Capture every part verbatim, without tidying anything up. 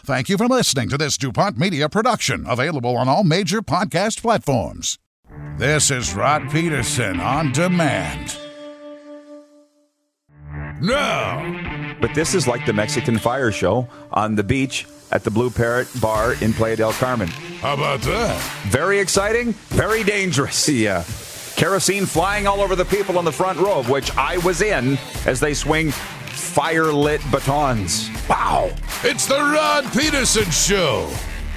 Thank you for listening to this DuPont Media production, available on all major podcast platforms. This is Rod Peterson on demand. Now. But this is like the Mexican Fire Show on the beach at the Blue Parrot Bar in Playa del Carmen. How about that? Very exciting, very dangerous. Yeah. Kerosene flying all over the people on the front row, of which I was in, as they swing fire-lit batons. Wow. It's the Rod Peterson Show.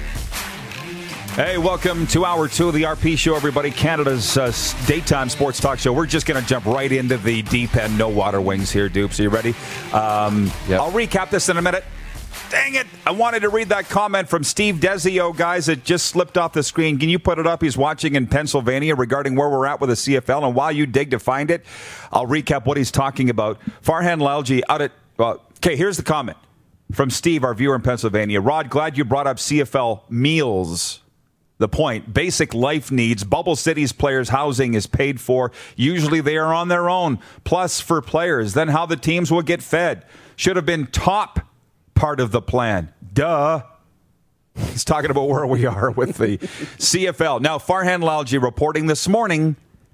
Hey, welcome to hour two of the R P Show, everybody. Canada's uh, daytime sports talk show. We're just going to jump right into the deep end, no water wings here, Dupes. Are you ready? Um, yep. I'll recap this in a minute. Dang it. I wanted to read that comment from Steve Desio, guys. It just slipped off the screen. Can you put it up? He's watching in Pennsylvania regarding where we're at with the C F L. And while you dig to find it, I'll recap what he's talking about. Farhan Lalji out at, well, okay, here's the comment from Steve, our viewer in Pennsylvania. Rod, glad you brought up C F L meals. The point, basic life needs. Bubble City's players' housing is paid for. Usually they are on their own. Plus for players. Then how the teams will get fed. Should have been top part of the plan. Duh. He's talking about where we are with the C F L. Now, Farhan Lalji reporting this morning,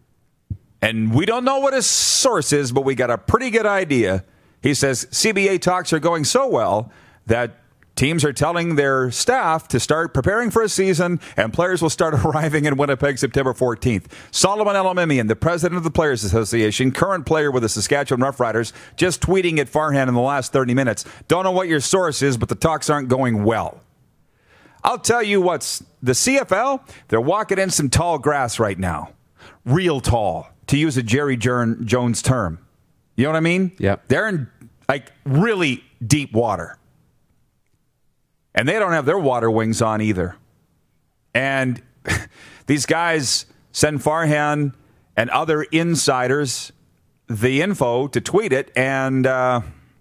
and we don't know what his source is, but we got a pretty good idea. He says C B A talks are going so well that teams are telling their staff to start preparing for a season, and players will start arriving in Winnipeg September fourteenth. Solomon Elimimian, the president of the Players Association, current player with the Saskatchewan Roughriders, just tweeting at Farhan in the last thirty minutes. Don't know what your source is, but the talks aren't going well. I'll tell you what's the C F L, they're walking in some tall grass right now. Real tall, to use a Jerry Jones term. You know what I mean? Yeah. They're in, like, really deep water. And they don't have their water wings on either. And these guys send Farhan and other insiders the info to tweet it. And uh,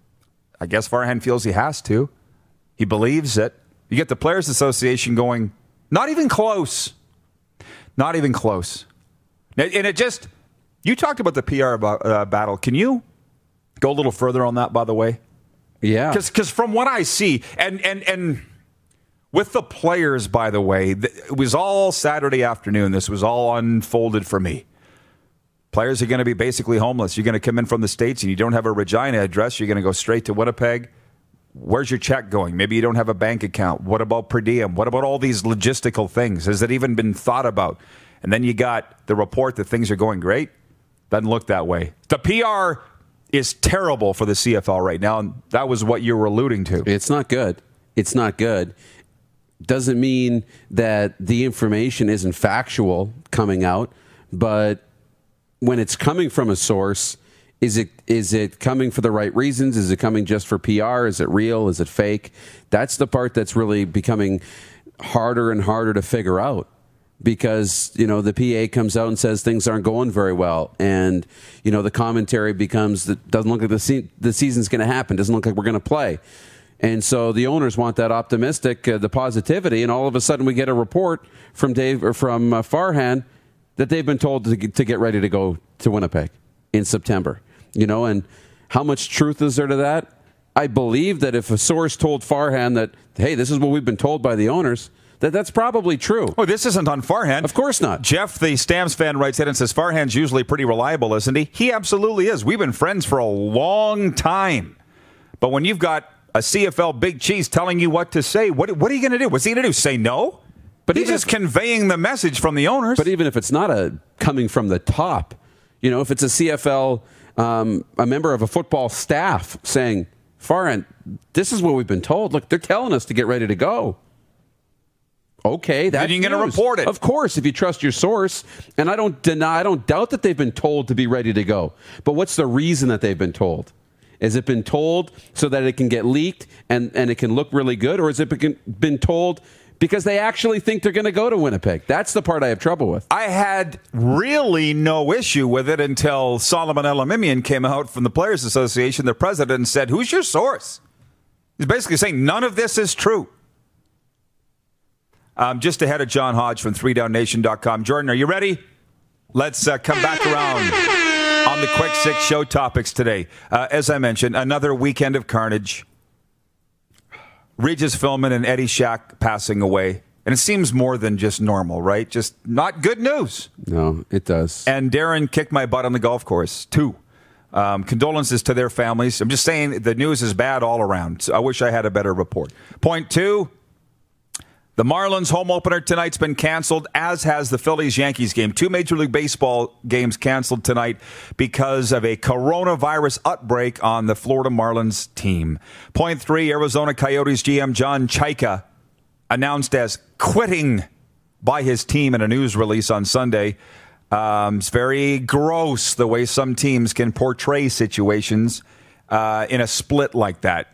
I guess Farhan feels he has to. He believes it. You get the Players Association going, not even close. Not even close. And it just, you talked about the P R uh, battle. Can you go a little further on that, by the way? Yeah. Because from what I see, and, and, and with the players, by the way, it was all Saturday afternoon. This was all unfolded for me. Players are going to be basically homeless. You're going to come in from the States and you don't have a Regina address. You're going to go straight to Winnipeg. Where's your check going? Maybe you don't have a bank account. What about per diem? What about all these logistical things? Has it even been thought about? And then you got the report that things are going great. Doesn't look that way. The P R is terrible for the C F L right now, and that was what you were alluding to. It's not good. It's not good. Doesn't mean that the information isn't factual coming out, but when it's coming from a source, is it is it coming for the right reasons? Is it coming just for P R? Is it real? Is it fake? That's the part that's really becoming harder and harder to figure out. Because, you know, the P A comes out and says things aren't going very well. And, you know, the commentary becomes, that doesn't look like the, se- the season's going to happen. Doesn't look like we're going to play. And so the owners want that optimistic, uh, the positivity. And all of a sudden we get a report from Dave or from uh, Farhan that they've been told to, to get ready to go to Winnipeg in September. You know, and how much truth is there to that? I believe that if a source told Farhan that, hey, this is what we've been told by the owners, That that's probably true. Oh, this isn't on Farhan. Of course not. Jeff, the Stamps fan, writes in and says, Farhan's usually pretty reliable, isn't he? He absolutely is. We've been friends for a long time. But when you've got a C F L Big Cheese telling you what to say, what, what are you going to do? What's he going to do? Say no? But he's just if, conveying the message from the owners. But even if it's not a coming from the top, you know, if it's a C F L, um, a member of a football staff saying, Farhan, this is what we've been told. Look, they're telling us to get ready to go. Okay, that's you're going to report it. Of course, if you trust your source. And I don't deny, I don't doubt that they've been told to be ready to go. But what's the reason that they've been told? Has it been told so that it can get leaked and, and it can look really good? Or has it been told because they actually think they're going to go to Winnipeg? That's the part I have trouble with. I had really no issue with it until Solomon Elimimian came out from the Players Association, the president, and said, who's your source? He's basically saying none of this is true. Um, just ahead of John Hodge from three down nation dot com. Jordan, are you ready? Let's uh, come back around on the Quick Six show topics today. Uh, as I mentioned, another weekend of carnage. Regis Philbin and Eddie Shack passing away. And it seems more than just normal, right? Just not good news. No, it does. And Darren kicked my butt on the golf course, too. Um, condolences to their families. I'm just saying the news is bad all around. So I wish I had a better report. Point two, the Marlins home opener tonight's been canceled, as has the Phillies-Yankees game. Two Major League Baseball games canceled tonight because of a coronavirus outbreak on the Florida Marlins team. Point three, Arizona Coyotes G M John Chayka announced as quitting by his team in a news release on Sunday. Um, it's very gross the way some teams can portray situations uh, in a split like that.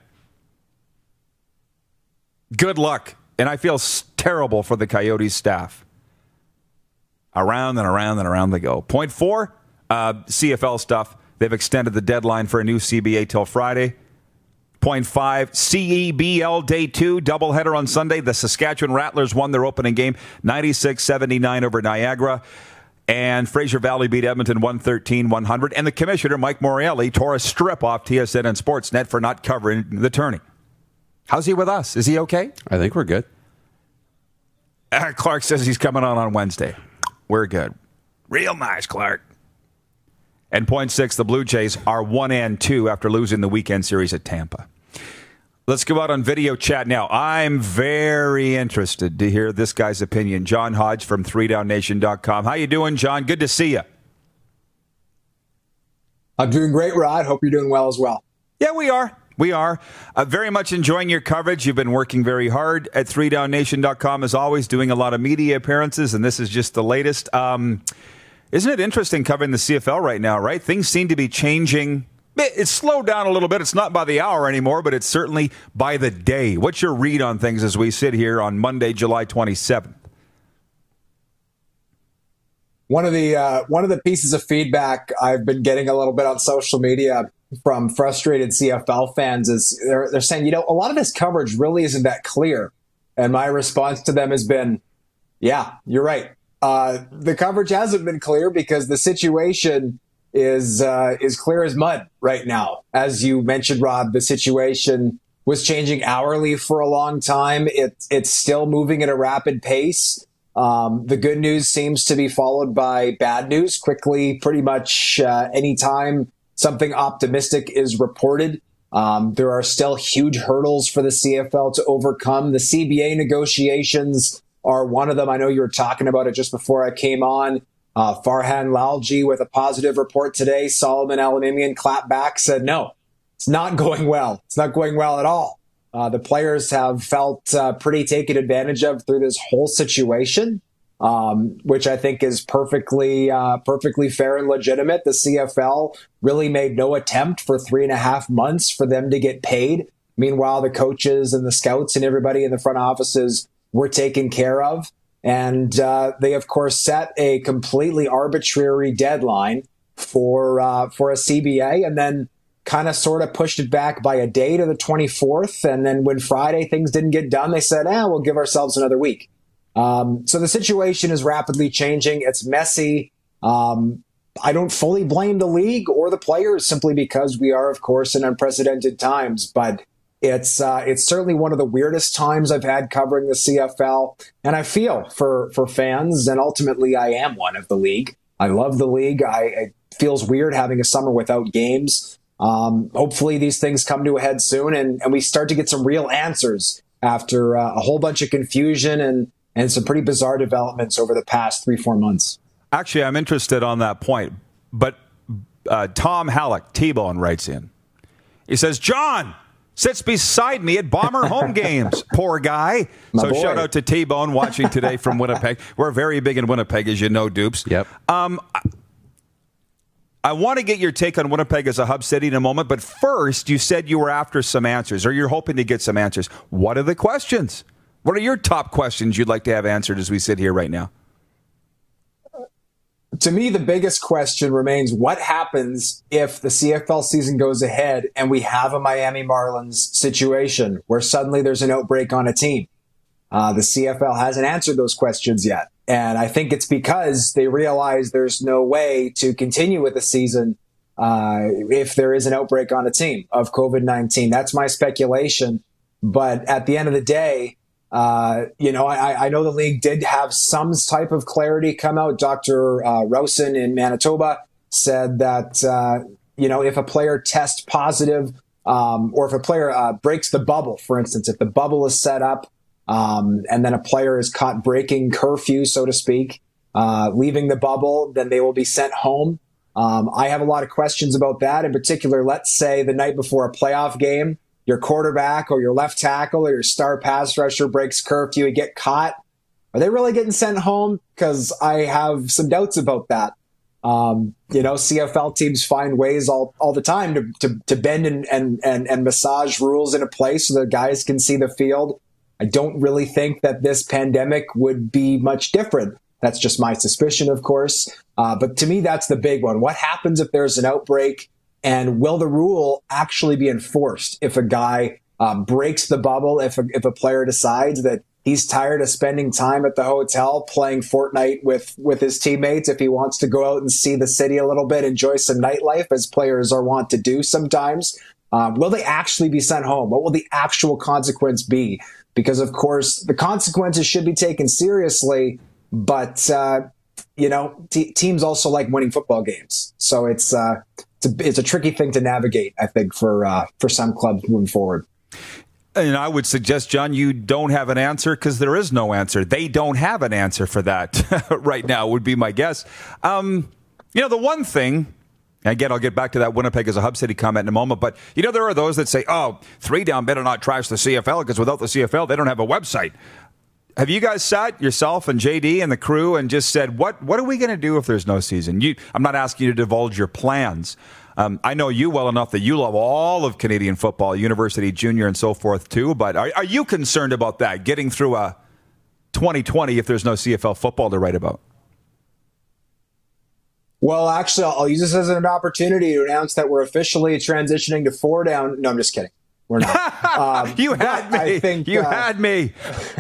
Good luck. And I feel terrible for the Coyotes staff. Around and around and around they go. Point four, uh, C F L stuff. They've extended the deadline for a new C B A till Friday. Point five, C E B L Day two, doubleheader on Sunday. The Saskatchewan Rattlers won their opening game, ninety-six seventy-nine over Niagara. And Fraser Valley beat Edmonton one thirteen one hundred. And the commissioner, Mike Morreale, tore a strip off T S N and Sportsnet for not covering the tourney. How's he with us? Is he okay? I think we're good. Uh, Clark says he's coming on on Wednesday. We're good. Real nice, Clark. And point six, the Blue Jays are one and two after losing the weekend series at Tampa. Let's go out on video chat now. I'm very interested to hear this guy's opinion. John Hodge from three down nation dot com. How you doing, John? Good to see you. I'm doing great, Rod. Hope you're doing well as well. Yeah, we are. We are. Uh, very much enjoying your coverage. You've been working very hard at three down nation dot com, as always, doing a lot of media appearances, and this is just the latest. Um, isn't it interesting covering the C F L right now, right? Things seem to be changing. It's slowed down a little bit. It's not by the hour anymore, but it's certainly by the day. What's your read on things as we sit here on Monday, July twenty-seventh? One of the uh, one of the pieces of feedback I've been getting a little bit on social media from frustrated C F L fans is they're, they're saying, you know, a lot of this coverage really isn't that clear. And my response to them has been, yeah, you're right. Uh, the coverage hasn't been clear because the situation is uh, is clear as mud right now. As you mentioned, Rob, the situation was changing hourly for a long time. It, it's still moving at a rapid pace. Um, the good news seems to be followed by bad news quickly, pretty much uh, anytime something optimistic is reported. Um, there are still huge hurdles for the C F L to overcome. The C B A negotiations are one of them. I know you were talking about it just before I came on. Uh, Farhan Lalji with a positive report today. Solomon Elimimian clapped back, said, no, it's not going well. It's not going well at all. Uh, the players have felt uh, pretty taken advantage of through this whole situation, um, which I think is perfectly, uh, perfectly fair and legitimate. The C F L really made no attempt for three and a half months for them to get paid. Meanwhile, the coaches and the scouts and everybody in the front offices were taken care of. And uh, they, of course, set a completely arbitrary deadline for uh, for a C B A and then kind of sort of pushed it back by a day to the twenty-fourth. And then when Friday things didn't get done, they said, eh, we'll give ourselves another week. Um, so the situation is rapidly changing. It's messy. Um, I don't fully blame the league or the players simply because we are, of course, in unprecedented times. But It's uh, it's certainly one of the weirdest times I've had covering the C F L, and I feel for for fans, and ultimately I am one of the league. I love the league. I, it feels weird having a summer without games. Um, hopefully these things come to a head soon, and, and we start to get some real answers after uh, a whole bunch of confusion and, and some pretty bizarre developments over the past three, four months. Actually, I'm interested on that point, but uh, Tom Halleck, T-Bone, writes in. He says, John sits beside me at Bomber home games. Poor guy. My so boy. Shout out to T-Bone watching today from Winnipeg. We're very big in Winnipeg, as you know, Dupes. Yep. Um, I, I want to get your take on Winnipeg as a hub city in a moment, but first, you said you were after some answers, or you're hoping to get some answers. What are the questions? What are your top questions you'd like to have answered as we sit here right now? To me, the biggest question remains, what happens if the C F L season goes ahead and we have a Miami Marlins situation where suddenly there's an outbreak on a team? Uh, the C F L hasn't answered those questions yet. And I think it's because they realize there's no way to continue with the season uh, if there is an outbreak on a team of COVID nineteen. That's my speculation. But at the end of the day, uh, you know, I, I know the league did have some type of clarity come out. Doctor Uh, Rowson in Manitoba said that, uh, you know, if a player tests positive um, or if a player uh, breaks the bubble, for instance, if the bubble is set up um, and then a player is caught breaking curfew, so to speak, uh, leaving the bubble, then they will be sent home. Um, I have a lot of questions about that. In particular, let's say the night before a playoff game, your quarterback or your left tackle or your star pass rusher breaks curfew, you get caught. Are they really getting sent home? Because I have some doubts about that. Um, you know, C F L teams find ways all, all the time to, to, to bend and, and, and, and massage rules into place so the guys can see the field. I don't really think that this pandemic would be much different. That's just my suspicion, of course. Uh, but to me, that's the big one. What happens if there's an outbreak, and will the rule actually be enforced if a guy um, breaks the bubble, if a, if a player decides that he's tired of spending time at the hotel playing Fortnite with, with his teammates, if he wants to go out and see the city a little bit, enjoy some nightlife, as players are wont to do sometimes? Um, will they actually be sent home? What will the actual consequence be? Because, of course, the consequences should be taken seriously, but, uh, you know, t- teams also like winning football games. So it's, uh, it's, a, it's a tricky thing to navigate, I think, for uh, for some clubs moving forward. And I would suggest, John, you don't have an answer because there is no answer. They don't have an answer for that right now, would be my guess. Um, you know, the one thing, again, I'll get back to that Winnipeg as a hub city comment in a moment, but, you know, there are those that say, oh, three down better not trash the C F L because without the C F L, they don't have a website. Have you guys sat, yourself and J D and the crew, and just said, what what are we going to do if there's no season? You, I'm not asking you to divulge your plans. Um, I know you well enough that you love all of Canadian football, university, junior, and so forth, too. But are, are you concerned about that, getting through a twenty twenty if there's no C F L football to write about? Well, actually, I'll use this as an opportunity to announce that we're officially transitioning to four down. No, I'm just kidding. We're not. Um, you had me. I think, you uh, had me.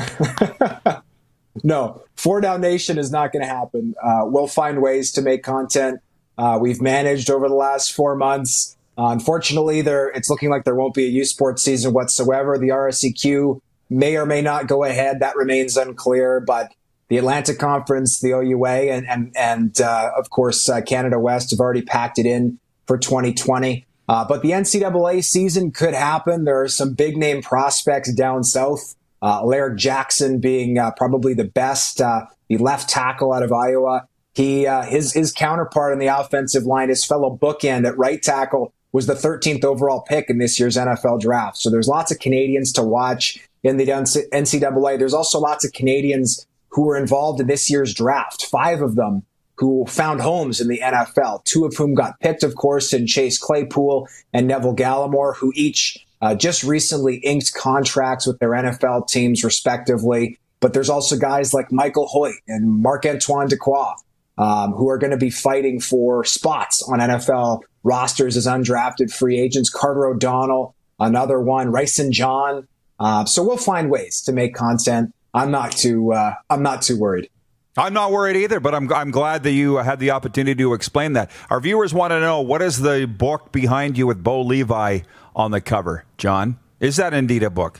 No, Four Down Nation is not going to happen. Uh, we'll find ways to make content. Uh, we've managed over the last four months. Uh, unfortunately, there it's looking like there won't be a U Sports season whatsoever. The R S E Q may or may not go ahead. That remains unclear. But the Atlantic Conference, the O U A, and and and uh, of course uh, Canada West have already packed it in for twenty twenty. Uh, but the N C double A season could happen. There are some big name prospects down south. Uh, Alaric Jackson being uh, probably the best, uh, the left tackle out of Iowa. He uh, his his counterpart on the offensive line, his fellow bookend at right tackle, was the thirteenth overall pick in this year's N F L draft. So there's lots of Canadians to watch in the N C double A. There's also lots of Canadians who were involved in this year's draft. Five of them who found homes in the N F L, two of whom got picked, of course, in Chase Claypool and Neville Gallimore, who each uh, just recently inked contracts with their N F L teams, respectively. But there's also guys like Michael Hoyt and Marc-Antoine Dequoy, um, who are going to be fighting for spots on N F L rosters as undrafted free agents. Carter O'Donnell, another one, Ryson John. Uh, so we'll find ways to make content. I'm not too, uh, I'm not too worried. I'm not worried either, but I'm I'm glad that you had the opportunity to explain that. Our viewers want to know, what is the book behind you with Bo Levi on the cover, John? Is that indeed a book?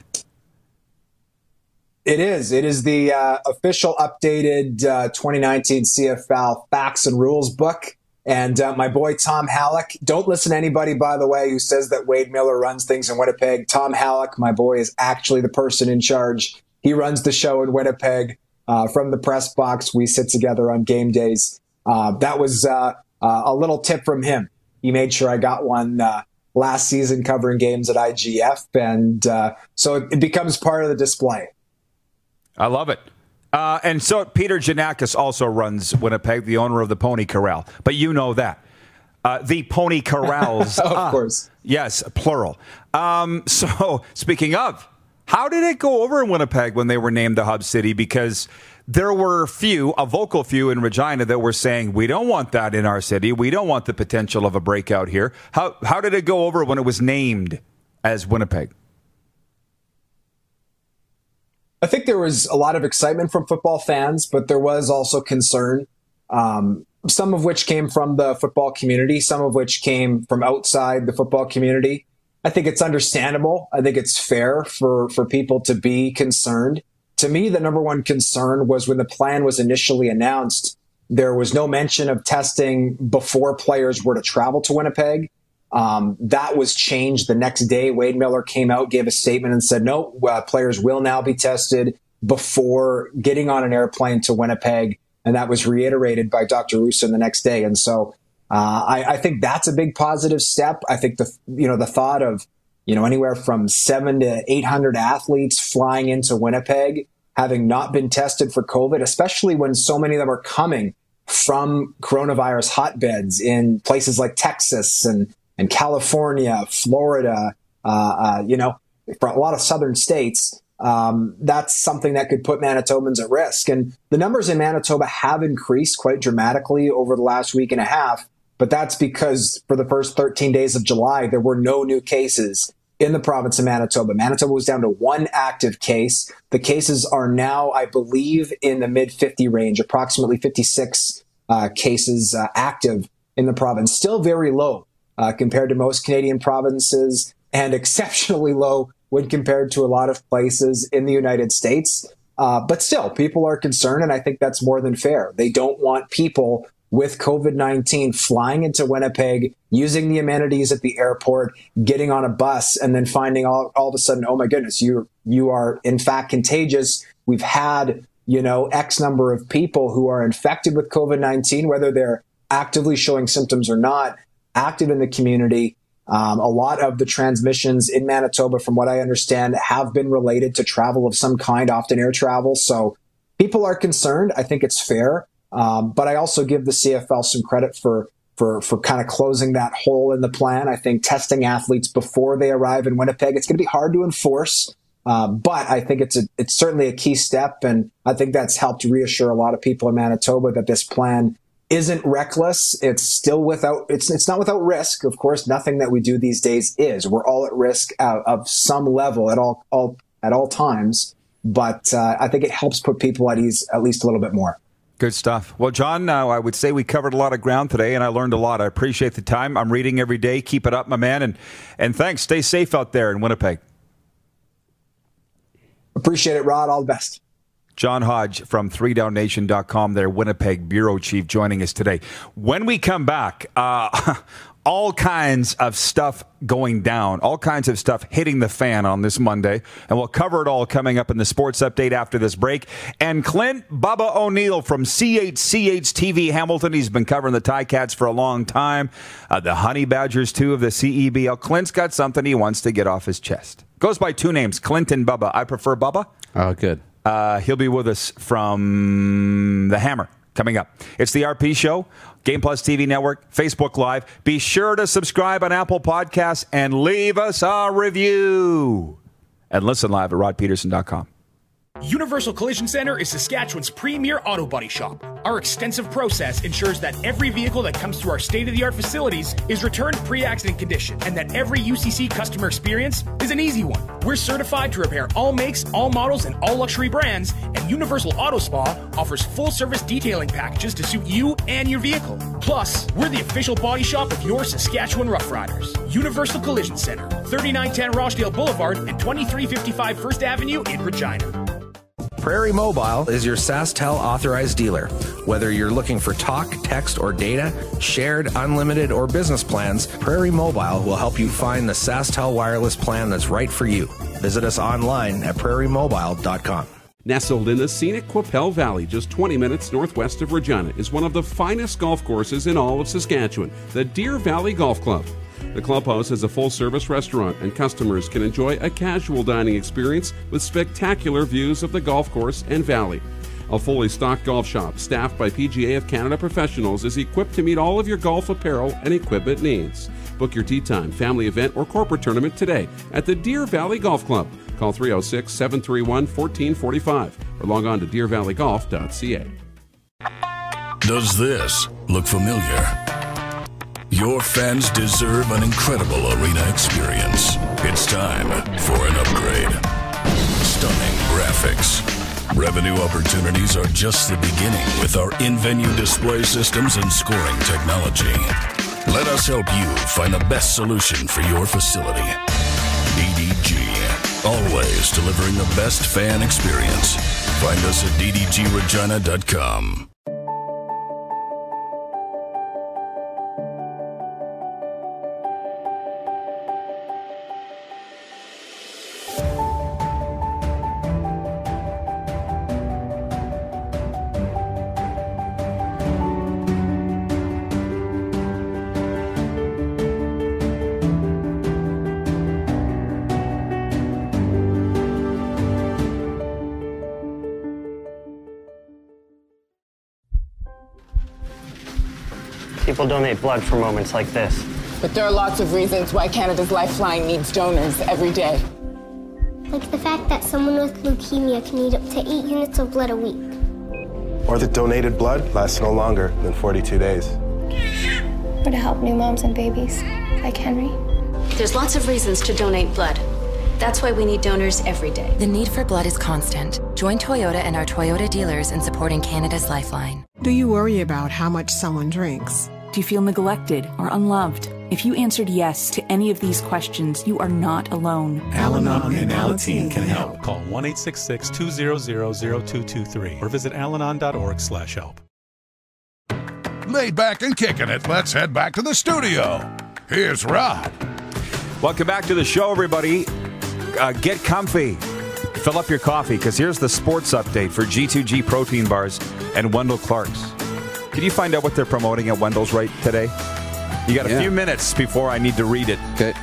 It is. It is the uh, official updated uh, twenty nineteen C F L Facts and Rules book. And uh, my boy Tom Halleck, don't listen to anybody, by the way, who says that Wade Miller runs things in Winnipeg. Tom Halleck, my boy, is actually the person in charge. He runs the show in Winnipeg. Uh, from the press box, we sit together on game days. Uh, that was uh, uh, a little tip from him. He made sure I got one uh, last season covering games at I G F, and uh, so it, it becomes part of the display. I love it. Uh, and so Peter Giannakis also runs Winnipeg, the owner of the Pony Corral. But you know that. Uh, the Pony Corrals. Of uh, course. Yes, plural. Um, so speaking of, how did it go over in Winnipeg when they were named the hub city? Because there were few, a vocal few in Regina that were saying, we don't want that in our city. We don't want the potential of a breakout here. How how did it go over when it was named as Winnipeg? I think there was a lot of excitement from football fans, but there was also concern, um, some of which came from the football community, some of which came from outside the football community. I think it's understandable. I think it's fair for, for people to be concerned. To me, the number one concern was when the plan was initially announced, there was no mention of testing before players were to travel to Winnipeg. Um, that was changed the next day. Wade Miller came out, gave a statement and said, no, uh, players will now be tested before getting on an airplane to Winnipeg. And that was reiterated by Doctor Russo the next day. And so uh, I, I think that's a big positive step. I think the, you know, the thought of, you know, anywhere from seven to eight hundred athletes flying into Winnipeg, having not been tested for COVID, especially when so many of them are coming from coronavirus hotbeds in places like Texas and, and California, Florida, uh, uh, you know, for a lot of southern states. Um, that's something that could put Manitobans at risk. And the numbers in Manitoba have increased quite dramatically over the last week and a half. But that's because for the first thirteen days of July, there were no new cases in the province of Manitoba. Manitoba was down to one active case. The cases are now, I believe, in the mid fifty range, approximately fifty-six uh, cases uh, active in the province. Still very low uh, compared to most Canadian provinces, and exceptionally low when compared to a lot of places in the United States. Uh, but still, people are concerned, and I think that's more than fair. They don't want people with COVID nineteen flying into Winnipeg, using the amenities at the airport, getting on a bus, and then finding all, all of a sudden, oh my goodness, you you are in fact contagious. We've had, you know, X number of people who are infected with COVID nineteen, whether they're actively showing symptoms or not, active in the community. Um, a lot of the transmissions in Manitoba, from what I understand, have been related to travel of some kind, often air travel. So people are concerned. I think it's fair. Um, but I also give the C F L some credit for for for kind of closing that hole in the plan. I think testing athletes before they arrive in Winnipeg, it's going to be hard to enforce. Uh, but I think it's a, it's certainly a key step. And I think that's helped reassure a lot of people in Manitoba that this plan isn't reckless. It's still without, it's it's not without risk. Of course, nothing that we do these days is. We're all at risk of, of some level at all, all at all times. But uh, I think it helps put people at ease at least a little bit more. Good stuff. Well, John, uh, I would say we covered a lot of ground today, and I learned a lot. I appreciate the time. I'm reading every day. Keep it up, my man. And, and thanks. Stay safe out there in Winnipeg. Appreciate it, Rod. All the best. John Hodge from three down nation dot com, their Winnipeg bureau chief, joining us today. When we come back, uh, all kinds of stuff going down, all kinds of stuff hitting the fan on this Monday, and we'll cover it all coming up in the sports update after this break. And Clint Bubba O'Neill from C H C H T V Hamilton, he's been covering the Ticats for a long time, uh, the Honey Badgers too of the C E B L. Clint's got something he wants to get off his chest. Goes by two names, Clint and Bubba. I prefer Bubba. Oh, good. Uh, he'll be with us from the Hammer coming up. It's the R P Show, Game Plus T V Network, Facebook Live. Be sure to subscribe on Apple Podcasts and leave us a review. And listen live at rod peterson dot com. Universal Collision Center is Saskatchewan's premier auto body shop. Our extensive process ensures that every vehicle that comes through our state-of-the-art facilities is returned pre-accident condition, and that every U C C customer experience is an easy one. We're certified to repair all makes, all models, and all luxury brands, and Universal Auto Spa offers full-service detailing packages to suit you and your vehicle. Plus, we're the official body shop of your Saskatchewan Rough Riders. Universal Collision Center, thirty-nine ten Rochdale Boulevard and twenty-three fifty-five First Avenue in Regina. Prairie Mobile is your SaskTel authorized dealer. Whether you're looking for talk, text, or data, shared, unlimited, or business plans, Prairie Mobile will help you find the SaskTel wireless plan that's right for you. Visit us online at prairie mobile dot com. Nestled in the scenic Qu'Appelle Valley, just twenty minutes northwest of Regina, is one of the finest golf courses in all of Saskatchewan, the Deer Valley Golf Club. The clubhouse has a full-service restaurant, and customers can enjoy a casual dining experience with spectacular views of the golf course and valley. A fully stocked golf shop, staffed by P G A of Canada professionals, is equipped to meet all of your golf apparel and equipment needs. Book your tee time, family event, or corporate tournament today at the Deer Valley Golf Club. Call three oh six, seven three one, one four four five or log on to deer valley golf dot c a. Does this look familiar? Your fans deserve an incredible arena experience. It's time for an upgrade. Stunning graphics. Revenue opportunities are just the beginning with our in-venue display systems and scoring technology. Let us help you find the best solution for your facility. D D G. Always delivering the best fan experience. Find us at d d g regina dot com. People donate blood for moments like this. But there are lots of reasons why Canada's Lifeline needs donors every day. Like the fact that someone with leukemia can need up to eight units of blood a week. Or that donated blood lasts no longer than forty-two days. Or to help new moms and babies, like Henry. There's lots of reasons to donate blood. That's why we need donors every day. The need for blood is constant. Join Toyota and our Toyota dealers in supporting Canada's Lifeline. Do you worry about how much someone drinks? Do you feel neglected or unloved? If you answered yes to any of these questions, you are not alone. Al-Anon and Alateen can help. Call one eight six six, two zero zero, zero two two three or visit alanon dot org slash help. Laid back and kicking it, let's head back to the studio. Here's Rod. Welcome back to the show, everybody. Uh, get comfy. Fill up your coffee, because here's the sports update for G two G Protein Bars and Wendell Clark's. Can you find out what they're promoting at Wendell's right today? You got a yeah. few minutes before I need to read it. Okay.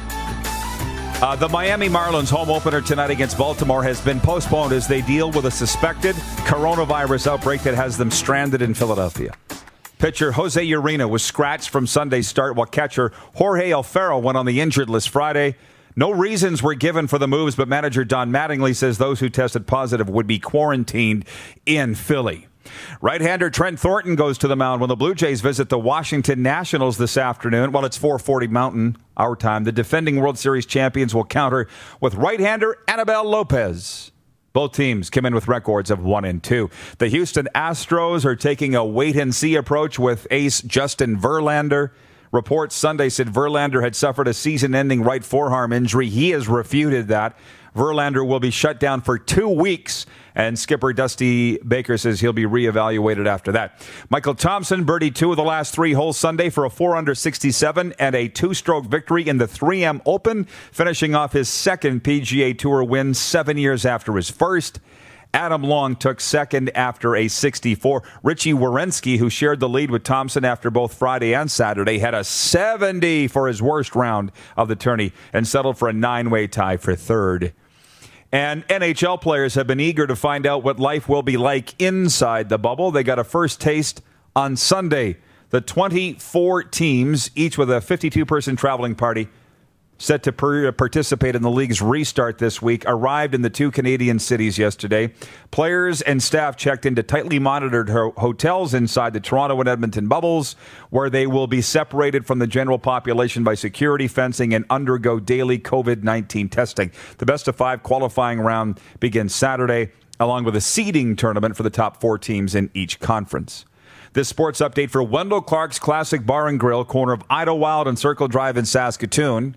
Uh, the Miami Marlins home opener tonight against Baltimore has been postponed as they deal with a suspected coronavirus outbreak that has them stranded in Philadelphia. Pitcher Jose Urena was scratched from Sunday's start, while catcher Jorge Alfaro went on the injured list Friday. No reasons were given for the moves, but manager Don Mattingly says those who tested positive would be quarantined in Philly. Right-hander Trent Thornton goes to the mound when the Blue Jays visit the Washington Nationals this afternoon. Well, it's four forty Mountain, our time. The defending World Series champions will counter with right-hander Anibal Lopez. Both teams come in with records of one and two. The Houston Astros are taking a wait-and-see approach with ace Justin Verlander. Reports Sunday said Verlander had suffered a season-ending right forearm injury. He has refuted that. Verlander will be shut down for two weeks, and skipper Dusty Baker says he'll be reevaluated after that. Michael Thompson birdied two of the last three holes Sunday for a four under sixty-seven and a two-stroke victory in the three M Open, finishing off his second P G A Tour win seven years after his first. Adam Long took second after a sixty-four. Richie Werenski, who shared the lead with Thompson after both Friday and Saturday, had a seventy for his worst round of the tourney and settled for a nine-way tie for third. And N H L players have been eager to find out what life will be like inside the bubble. They got a first taste on Sunday. The twenty-four teams, each with a fifty-two person traveling party, set to per- participate in the league's restart this week, arrived in the two Canadian cities yesterday. Players and staff checked into tightly monitored ho- hotels inside the Toronto and Edmonton bubbles, where they will be separated from the general population by security fencing and undergo daily covid nineteen testing. The best of five qualifying round begins Saturday, along with a seeding tournament for the top four teams in each conference. This sports update for Wendell Clark's Classic Bar and Grill, corner of Idlewild and Circle Drive in Saskatoon.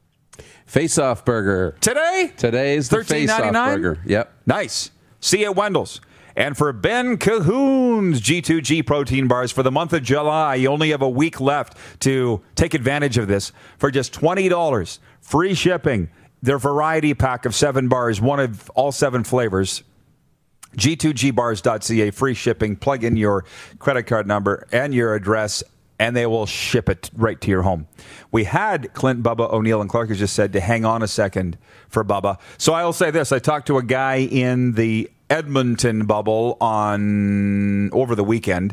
Face-Off Burger. Today? Today's the Face-Off Burger. Yep. Nice. See you at Wendell's. And for Ben Cahoon's G two G Protein Bars for the month of July, you only have a week left to take advantage of this for just twenty dollars. Free shipping. Their variety pack of seven bars, one of all seven flavors. G two G bars dot C A, free shipping. Plug in your credit card number and your address, and they will ship it right to your home. We had Clint, Bubba, O'Neill, and Clark has just said to hang on a second for Bubba. So I will say this. I talked to a guy in the Edmonton bubble on over the weekend,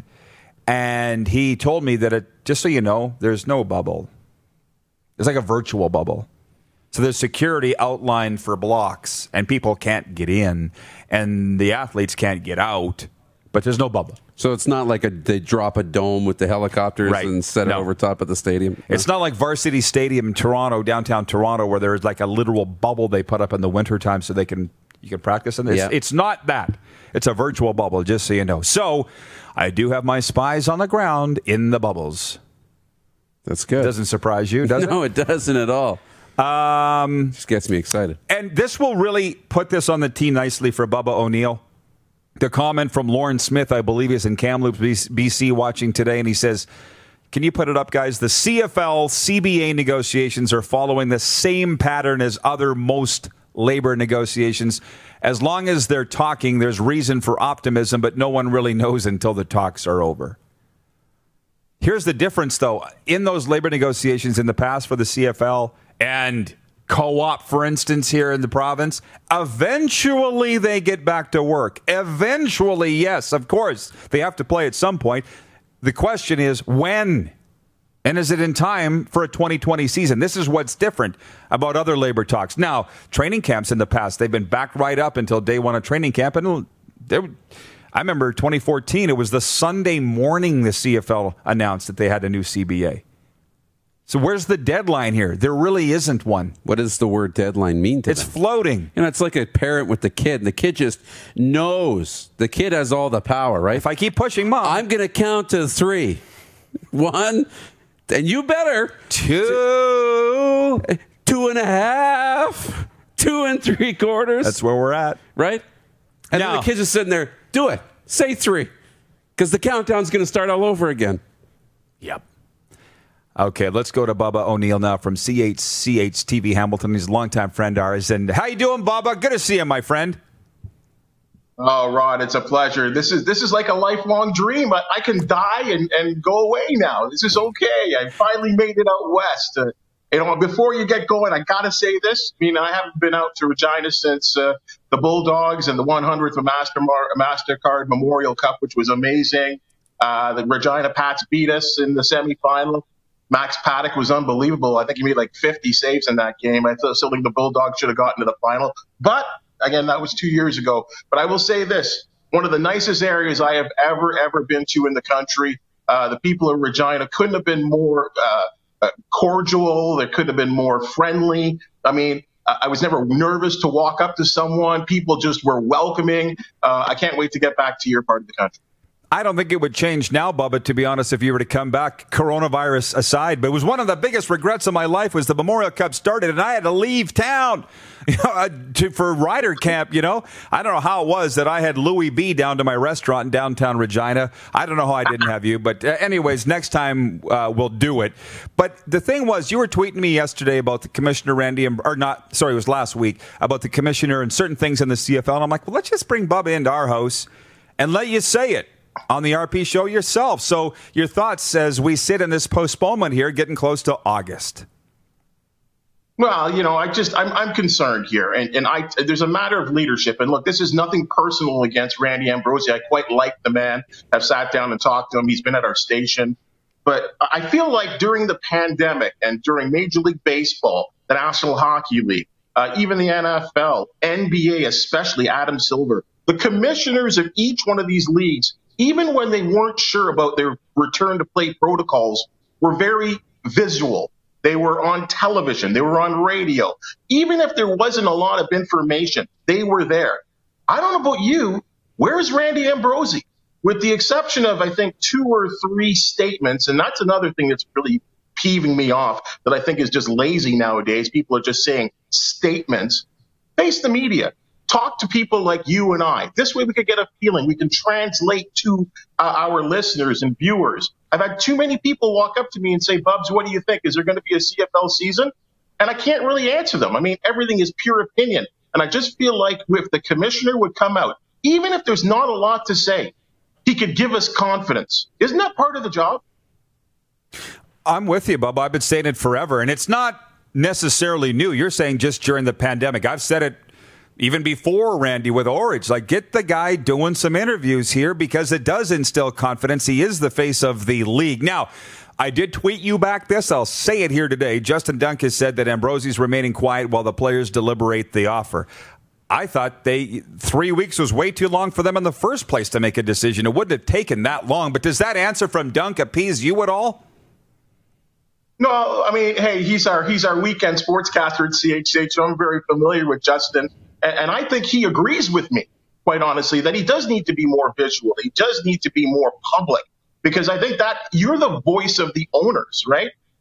and he told me that, it, just so you know, there's no bubble. It's like a virtual bubble. So there's security outlined for blocks, and people can't get in, and the athletes can't get out, but there's no bubble. So it's not like a, they drop a dome with the helicopters right. and set no. it over top of the stadium? No. It's not like Varsity Stadium in Toronto, downtown Toronto, where there's like a literal bubble they put up in the wintertime so they can you can practice in this. Yeah. It's not that. It's a virtual bubble, just so you know. So I do have my spies on the ground in the bubbles. That's good. Doesn't surprise you, does no, it? No, it doesn't at all. Um, Just gets me excited. And this will really put this on the tee nicely for Bubba O'Neill. The comment from Lauren Smith, I believe he's in Kamloops, B C, watching today, and he says, can you put it up, guys? The C F L C B A negotiations are following the same pattern as other most labor negotiations. As long as they're talking, there's reason for optimism, but no one really knows until the talks are over. Here's the difference, though. In those labor negotiations in the past for the C F L and Co-op, for instance, here in the province, eventually they get back to work. Eventually, yes, of course. They have to play at some point. The question is, when? And is it in time for a twenty twenty season? This is what's different about other labor talks. Now, training camps in the past, they've been backed right up until day one of training camp. And they, I remember twenty fourteen, it was the Sunday morning the C F L announced that they had a new C B A. So where's the deadline here? There really isn't one. What does the word deadline mean to it's them? It's floating. You know, it's like a parent with the kid. And the kid just knows. The kid has all the power, right? If I keep pushing, Mom. I'm going to count to three. One. And you better. Two. Two and a half. Two and three quarters. That's where we're at. Right? And now, then the kid's just sitting there. Do it. Say three. Because the countdown's going to start all over again. Yep. Okay, let's go to Bubba O'Neill now from C H C H T V Hamilton. He's a longtime friend of ours. And how you doing, Bubba? Good to see you, my friend. Oh, Rod, it's a pleasure. This is this is like a lifelong dream. I, I can die and, and go away now. This is okay. I finally made it out west. Uh, you know, before you get going, I got to say this. I mean, I haven't been out to Regina since uh, the Bulldogs and the one hundredth Master MasterCard Memorial Cup, which was amazing. Uh, the Regina Pats beat us in the semifinal. Max Paddock was unbelievable. I think he made like fifty saves in that game. I still think the Bulldogs should have gotten to the final. But, again, that was two years ago. But I will say this. One of the nicest areas I have ever, ever been to in the country. Uh, the people of Regina couldn't have been more uh, cordial. They couldn't have been more friendly. I mean, I was never nervous to walk up to someone. People just were welcoming. Uh, I can't wait to get back to your part of the country. I don't think it would change now, Bubba, to be honest, if you were to come back, coronavirus aside. But it was one of the biggest regrets of my life was the Memorial Cup started, and I had to leave town you know, to, for Ryder Camp, you know. I don't know how it was that I had Louis B. down to my restaurant in downtown Regina. I don't know how I didn't have you. But uh, anyways, next time uh, we'll do it. But the thing was, you were tweeting me yesterday about the commissioner, Randy, or not, sorry, it was last week, about the commissioner and certain things in the C F L. And I'm like, well, let's just bring Bubba into our house and let you say it on the R P show yourself. So your thoughts as we sit in this postponement here, getting close to August. Well, you know, I just I'm I'm concerned here, and and I there's a matter of leadership. And look, this is nothing personal against Randy Ambrosie. I quite like the man. I've sat down and talked to him. He's been at our station, but I feel like during the pandemic and during Major League Baseball, the National Hockey League, uh, even the N F L, N B A, especially Adam Silver, the commissioners of each one of these leagues, even when they weren't sure about their return to play protocols, were very visual. They were on television. They were on radio. Even if there wasn't a lot of information, they were there. I don't know about you. Where's Randy Ambrosie? With the exception of, I think, two or three statements, and that's another thing that's really peeving me off that I think is just lazy nowadays. People are just saying statements. Face the media. Talk to people like you and I. This way we could get a feeling. We can translate to uh, our listeners and viewers. I've had too many people walk up to me and say, Bubs, what do you think? Is there going to be a C F L season? And I can't really answer them. I mean, everything is pure opinion. And I just feel like if the commissioner would come out, even if there's not a lot to say, he could give us confidence. Isn't that part of the job? I'm with you, Bubba. I've been saying it forever. And it's not necessarily new. You're saying just during the pandemic. I've said it even before Randy with Orange, like get the guy doing some interviews here because it does instill confidence. He is the face of the league. Now, I did tweet you back this. I'll say it here today. Justin Dunk has said that Ambrosie's remaining quiet while the players deliberate the offer. I thought they three weeks was way too long for them in the first place to make a decision. It wouldn't have taken that long. But does that answer from Dunk appease you at all? No, I mean, hey, he's our he's our weekend sportscaster at C H C H, so I'm very familiar with Justin. And I think he agrees with me, quite honestly, that he does need to be more visual. He does need to be more public because I think that you're the voice of the owners, right?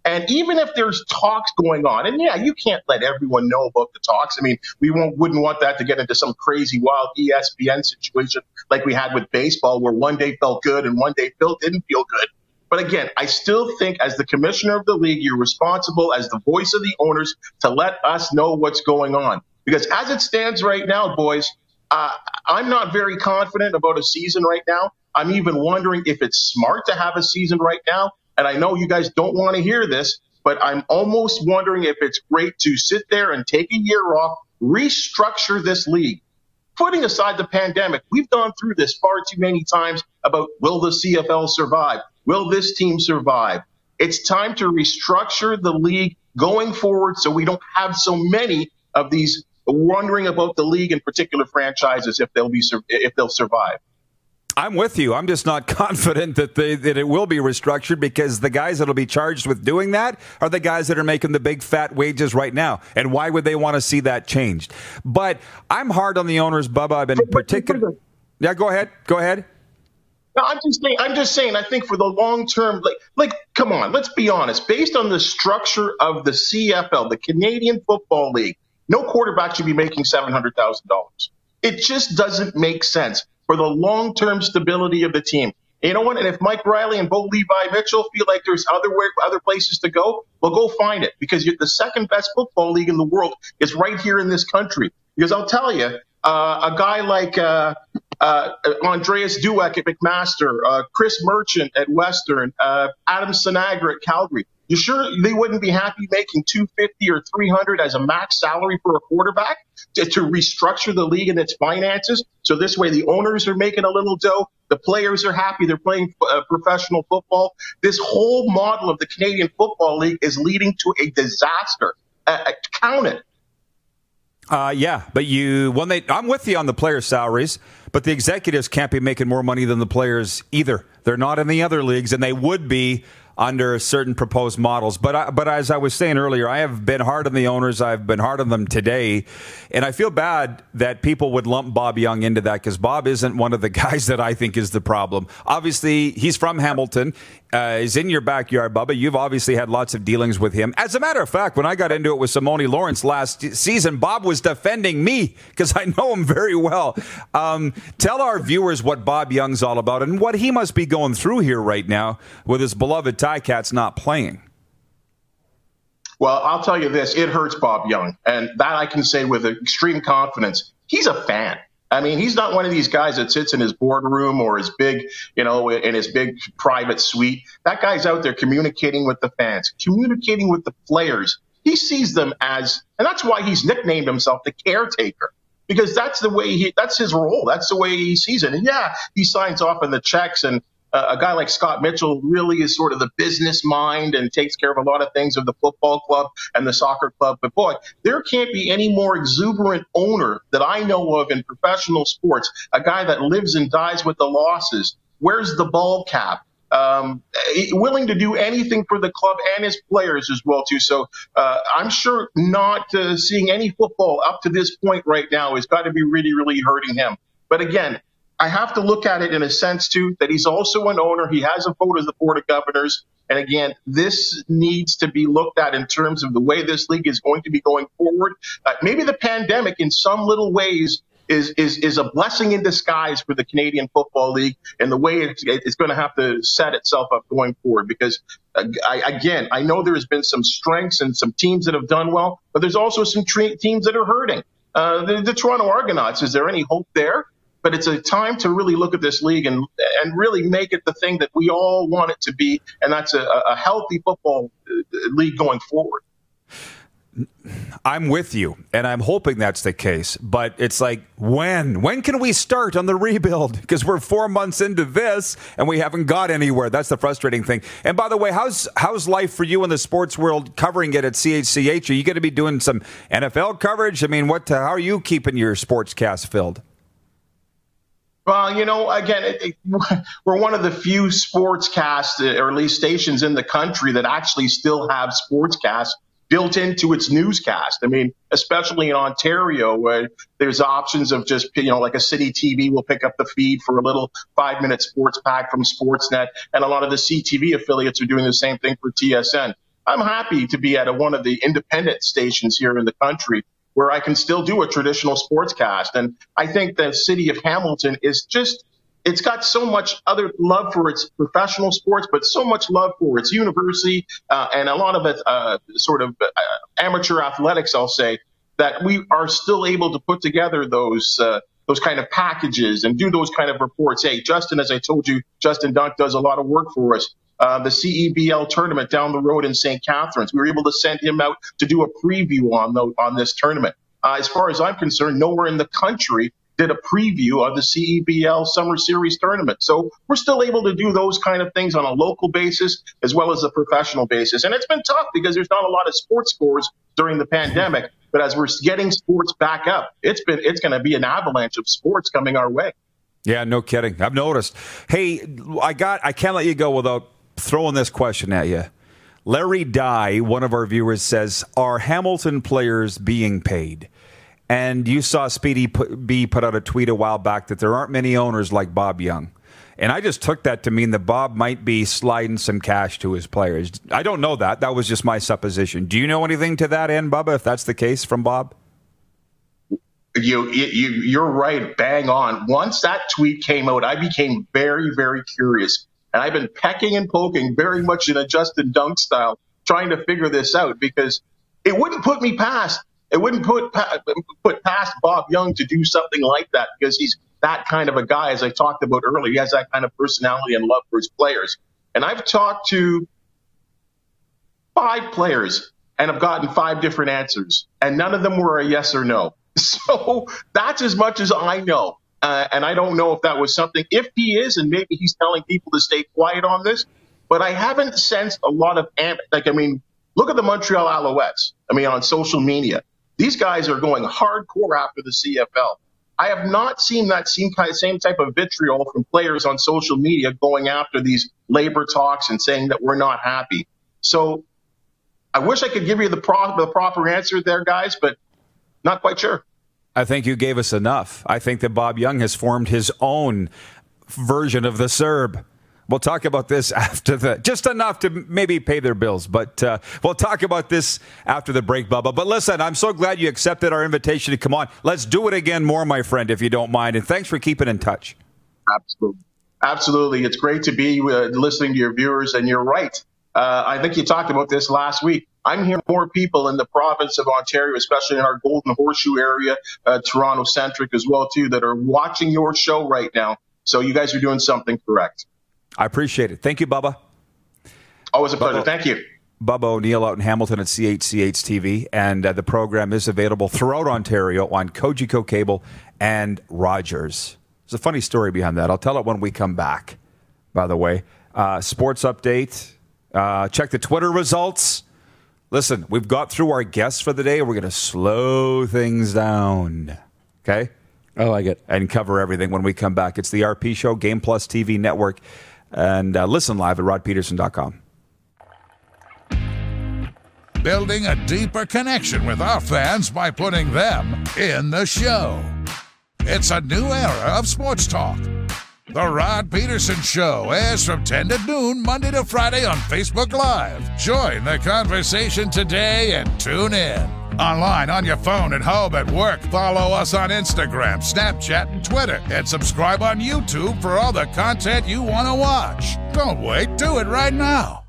And even if there's talks going on, and yeah, you can't let everyone know about the talks. I mean, we won't, wouldn't want that to get into some crazy wild E S P N situation like we had with baseball, where one day felt good and one day Phil didn't feel good. But again, I still think as the commissioner of the league, you're responsible as the voice of the owners to let us know what's going on. Because as it stands right now, boys, uh, I'm not very confident about a season right now. I'm even wondering if it's smart to have a season right now. And I know you guys don't want to hear this, but I'm almost wondering if it's great to sit there and take a year off, restructure this league. Putting aside the pandemic, we've gone through this far too many times about will the C F L survive? Will this team survive? It's time to restructure the league going forward so we don't have so many of these wondering about the league and particular franchises if they'll be if they'll survive. I'm with you. I'm just not confident that they, that it will be restructured, because the guys that will be charged with doing that are the guys that are making the big fat wages right now. And why would they want to see that changed? But I'm hard on the owners, Bubba. I've been particular. Yeah, go ahead. Go ahead. No, I'm just saying. I'm just saying. I think for the long term, like, like, come on, let's be honest. Based on the structure of the C F L, the Canadian Football League, no quarterback should be making seven hundred thousand dollars. It just doesn't make sense for the long-term stability of the team. You know what? And if Mike Riley and Bo Levi Mitchell feel like there's other way, other places to go, well, go find it, because you're the second best football league in the world is right here in this country. Because I'll tell you, uh, a guy like uh, uh, Andreas Dueck at McMaster, uh, Chris Merchant at Western, uh, Adam Sinagra at Calgary, you sure they wouldn't be happy making two hundred fifty or three hundred as a max salary for a quarterback to, to restructure the league and its finances? So this way the owners are making a little dough, the players are happy, they're playing uh, professional football. This whole model of the Canadian Football League is leading to a disaster. Uh, count it. Uh, yeah, but you when they I'm with you on the players' salaries, but the executives can't be making more money than the players either. They're not in the other leagues, and they would be under certain proposed models. But I, but as I was saying earlier, I have been hard on the owners. I've been hard on them today. And I feel bad that people would lump Bob Young into that, because Bob isn't one of the guys that I think is the problem. Obviously, he's from Hamilton. Uh, he's in your backyard, Bubba. You've obviously had lots of dealings with him. As a matter of fact, when I got into it with Simone Lawrence last season, Bob was defending me because I know him very well. Um, tell our viewers what Bob Young's all about and what he must be going through here right now with his beloved Ticats not playing. Well, I'll tell you this. It hurts Bob Young, and that I can say with extreme confidence. He's a fan. I mean, he's not one of these guys that sits in his boardroom or his big, you know, in his big private suite. That guy's out there communicating with the fans, communicating with the players. He sees them as, and that's why he's nicknamed himself the caretaker, because that's the way he, that's his role. That's the way he sees it. And yeah, he signs off on the checks, and Uh, a guy like Scott Mitchell really is sort of the business mind and takes care of a lot of things of the football club and the soccer club. But boy, there can't be any more exuberant owner that I know of in professional sports, a guy that lives and dies with the losses, wears the ball cap, um, willing to do anything for the club and his players as well, too. So uh, I'm sure not uh, seeing any football up to this point right now has got to be really, really hurting him. But again, I have to look at it in a sense, too, that he's also an owner. He has a vote of the Board of Governors. And again, this needs to be looked at in terms of the way this league is going to be going forward. Uh, maybe the pandemic in some little ways is, is, is a blessing in disguise for the Canadian Football League and the way it's, it's going to have to set itself up going forward. Because, uh, I, again, I know there's been some strengths and some teams that have done well, but there's also some tre- teams that are hurting. Uh, the, the Toronto Argonauts, is there any hope there? But it's a time to really look at this league and and really make it the thing that we all want it to be, and that's a, a healthy football league going forward. I'm with you, and I'm hoping that's the case. But it's like, when? When can we start on the rebuild? Because we're four months into this, and we haven't got anywhere. That's the frustrating thing. And by the way, how's how's life for you in the sports world covering it at C H C H? Are you going to be doing some N F L coverage? I mean, what? How are you keeping your sportscast filled? Well, you know, again, it, it, we're one of the few sportscasts, or at least stations in the country, that actually still have sportscasts built into its newscast. I mean, especially in Ontario, where there's options of just, you know, like a City T V will pick up the feed for a little five-minute sports pack from Sportsnet, and a lot of the C T V affiliates are doing the same thing for T S N. I'm happy to be at a, one of the independent stations here in the country where I can still do a traditional sportscast. And I think the city of Hamilton is just, it's got so much other love for its professional sports, but so much love for its university uh, and a lot of it uh, sort of uh, amateur athletics, I'll say, that we are still able to put together those uh, those kind of packages and do those kind of reports. Hey, Justin, as I told you, Justin Dunk does a lot of work for us. Uh, the C E B L tournament down the road in Saint Catharines, we were able to send him out to do a preview on the, on this tournament. Uh, as far as I'm concerned, nowhere in the country did a preview of the C E B L Summer Series tournament. So we're still able to do those kind of things on a local basis as well as a professional basis. And it's been tough because there's not a lot of sports scores during the pandemic. But as we're getting sports back up, it's been it's going to be an avalanche of sports coming our way. Yeah, no kidding. I've noticed. Hey, I got I can't let you go without throwing this question at you. Larry Dye, one of our viewers, says, are Hamilton players being paid? And you saw Speedy put, B put out a tweet a while back that there aren't many owners like Bob Young. And I just took that to mean that Bob might be sliding some cash to his players. I don't know that. That was just my supposition. Do you know anything to that end, Bubba, if that's the case from Bob? You, you, you're right, bang on. Once that tweet came out, I became very, very curious. And I've been pecking and poking very much in a Justin Dunk style, trying to figure this out because it wouldn't put me past. It wouldn't put put past Bob Young to do something like that because he's that kind of a guy, as I talked about earlier. He has that kind of personality and love for his players. And I've talked to five players and I've gotten five different answers, and none of them were a yes or no. So that's as much as I know. Uh, and I don't know if that was something, if he is, and maybe he's telling people to stay quiet on this, but I haven't sensed a lot of, like, I mean, look at the Montreal Alouettes. I mean, on social media, these guys are going hardcore after the C F L. I have not seen that same same type of vitriol from players on social media going after these labor talks and saying that we're not happy. So I wish I could give you the, pro- the proper answer there, guys, but not quite sure. I think you gave us enough. I think that Bob Young has formed his own version of the C E R B. We'll talk about this after the, just enough to maybe pay their bills, but uh, we'll talk about this after the break, Bubba. But listen, I'm so glad you accepted our invitation to come on. Let's do it again more, my friend, if you don't mind. And thanks for keeping in touch. Absolutely. Absolutely. It's great to be uh, listening to your viewers, and you're right. Uh, I think you talked about this last week. I'm hearing more people in the province of Ontario, especially in our Golden Horseshoe area, uh, Toronto-centric as well, too, that are watching your show right now. So you guys are doing something correct. I appreciate it. Thank you, Bubba. Always a pleasure. Bubba, Thank you. Bubba O'Neill out in Hamilton at C H C H T V, and uh, the program is available throughout Ontario on Cogeco Cable and Rogers. There's a funny story behind that. I'll tell it when we come back, by the way. Uh, sports update. Uh, check the Twitter results. Listen, we've got through our guests for the day. We're going to slow things down. Okay? I like it. And cover everything when we come back. It's the R P Show, Game Plus T V Network. And uh, listen live at rod peterson dot com. Building a deeper connection with our fans by putting them in the show. It's a new era of sports talk. The Rod Peterson Show airs from ten to noon, Monday to Friday on Facebook Live. Join the conversation today and tune in. Online, on your phone, at home, at work. Follow us on Instagram, Snapchat, and Twitter. And subscribe on YouTube for all the content you want to watch. Don't wait. Do it right now.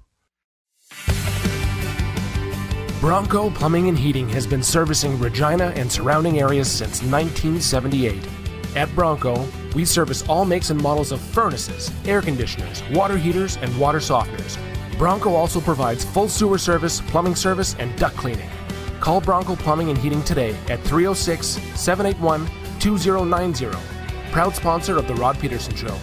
Bronco Plumbing and Heating has been servicing Regina and surrounding areas since nineteen seventy-eight. At Bronco, we service all makes and models of furnaces, air conditioners, water heaters, and water softeners. Bronco also provides full sewer service, plumbing service, and duct cleaning. Call Bronco Plumbing and Heating today at three oh six, seven eight one, two oh nine oh. Proud sponsor of The Rod Peterson Show.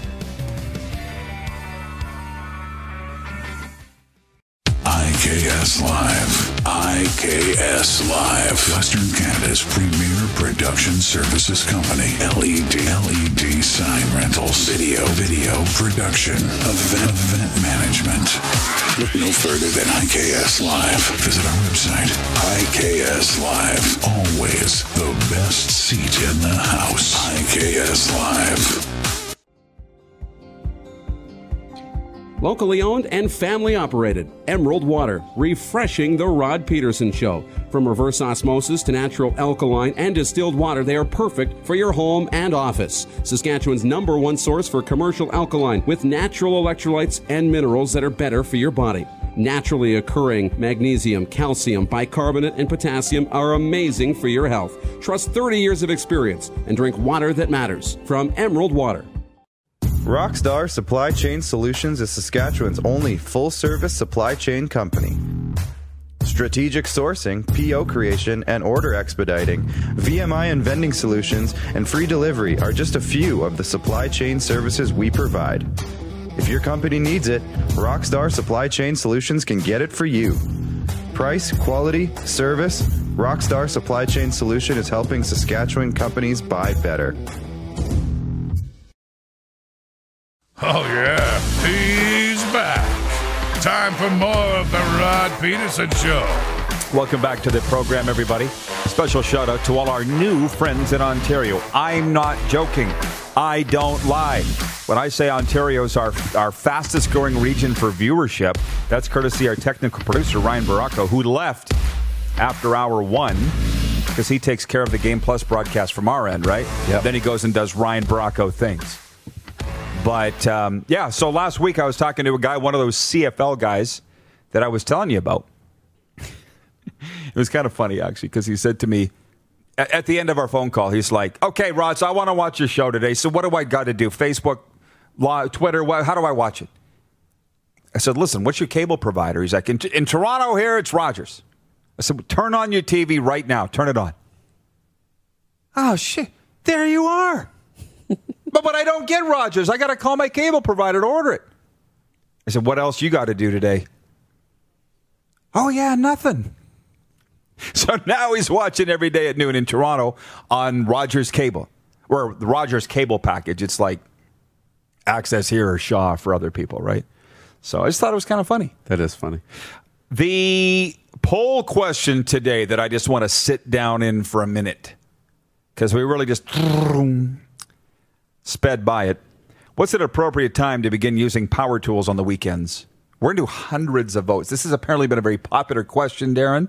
I K S Live. I K S Live. Western Canada's premier production services company. L E D. L E D sign rentals. Video. Video production. Event. Event management. Look no further than I K S Live. Visit our website. I K S Live. Always the best seat in the house. I K S Live. Locally owned and family operated. Emerald Water, refreshing the Rod Peterson Show. From reverse osmosis to natural alkaline and distilled water, they are perfect for your home and office. Saskatchewan's number one source for commercial alkaline with natural electrolytes and minerals that are better for your body. Naturally occurring magnesium, calcium, bicarbonate, and potassium are amazing for your health. Trust thirty years of experience and drink water that matters from Emerald Water. Rockstar Supply Chain Solutions is Saskatchewan's only full-service supply chain company. Strategic sourcing, P O creation, and order expediting, V M I and vending solutions, and free delivery are just a few of the supply chain services we provide. If your company needs it, Rockstar Supply Chain Solutions can get it for you. Price, quality, service, Rockstar Supply Chain Solution is helping Saskatchewan companies buy better. Oh, yeah, he's back. Time for more of the Rod Peterson Show. Welcome back to the program, everybody. Special shout out to all our new friends in Ontario. I'm not joking. I don't lie. When I say Ontario is our, our fastest growing region for viewership, that's courtesy our technical producer, Ryan Baracco, who left after hour one because he takes care of the Game Plus broadcast from our end, right? Yep. Then he goes and does Ryan Baracco things. But, um, yeah, so last week I was talking to a guy, one of those C F L guys that I was telling you about. It was kind of funny, actually, because he said to me, at, at the end of our phone call, he's like, okay, Rod, so I want to watch your show today. So what do I got to do? Facebook, Twitter, what, how do I watch it? I said, listen, what's your cable provider? He's like, in, in Toronto here, it's Rogers. I said, turn on your T V right now. Turn it on. Oh, shit. There you are. But but I don't get Rogers. I got to call my cable provider to order it. I said, what else you got to do today? Oh, yeah, nothing. So now he's watching every day at noon in Toronto on Rogers Cable, or the Rogers Cable package. It's like Access here or Shaw for other people, right? So I just thought it was kind of funny. That is funny. The poll question today that I just want to sit down in for a minute, because we really just sped by it. What's an appropriate time to begin using power tools on the weekends? We're into hundreds of votes. This has apparently been a very popular question, Darren.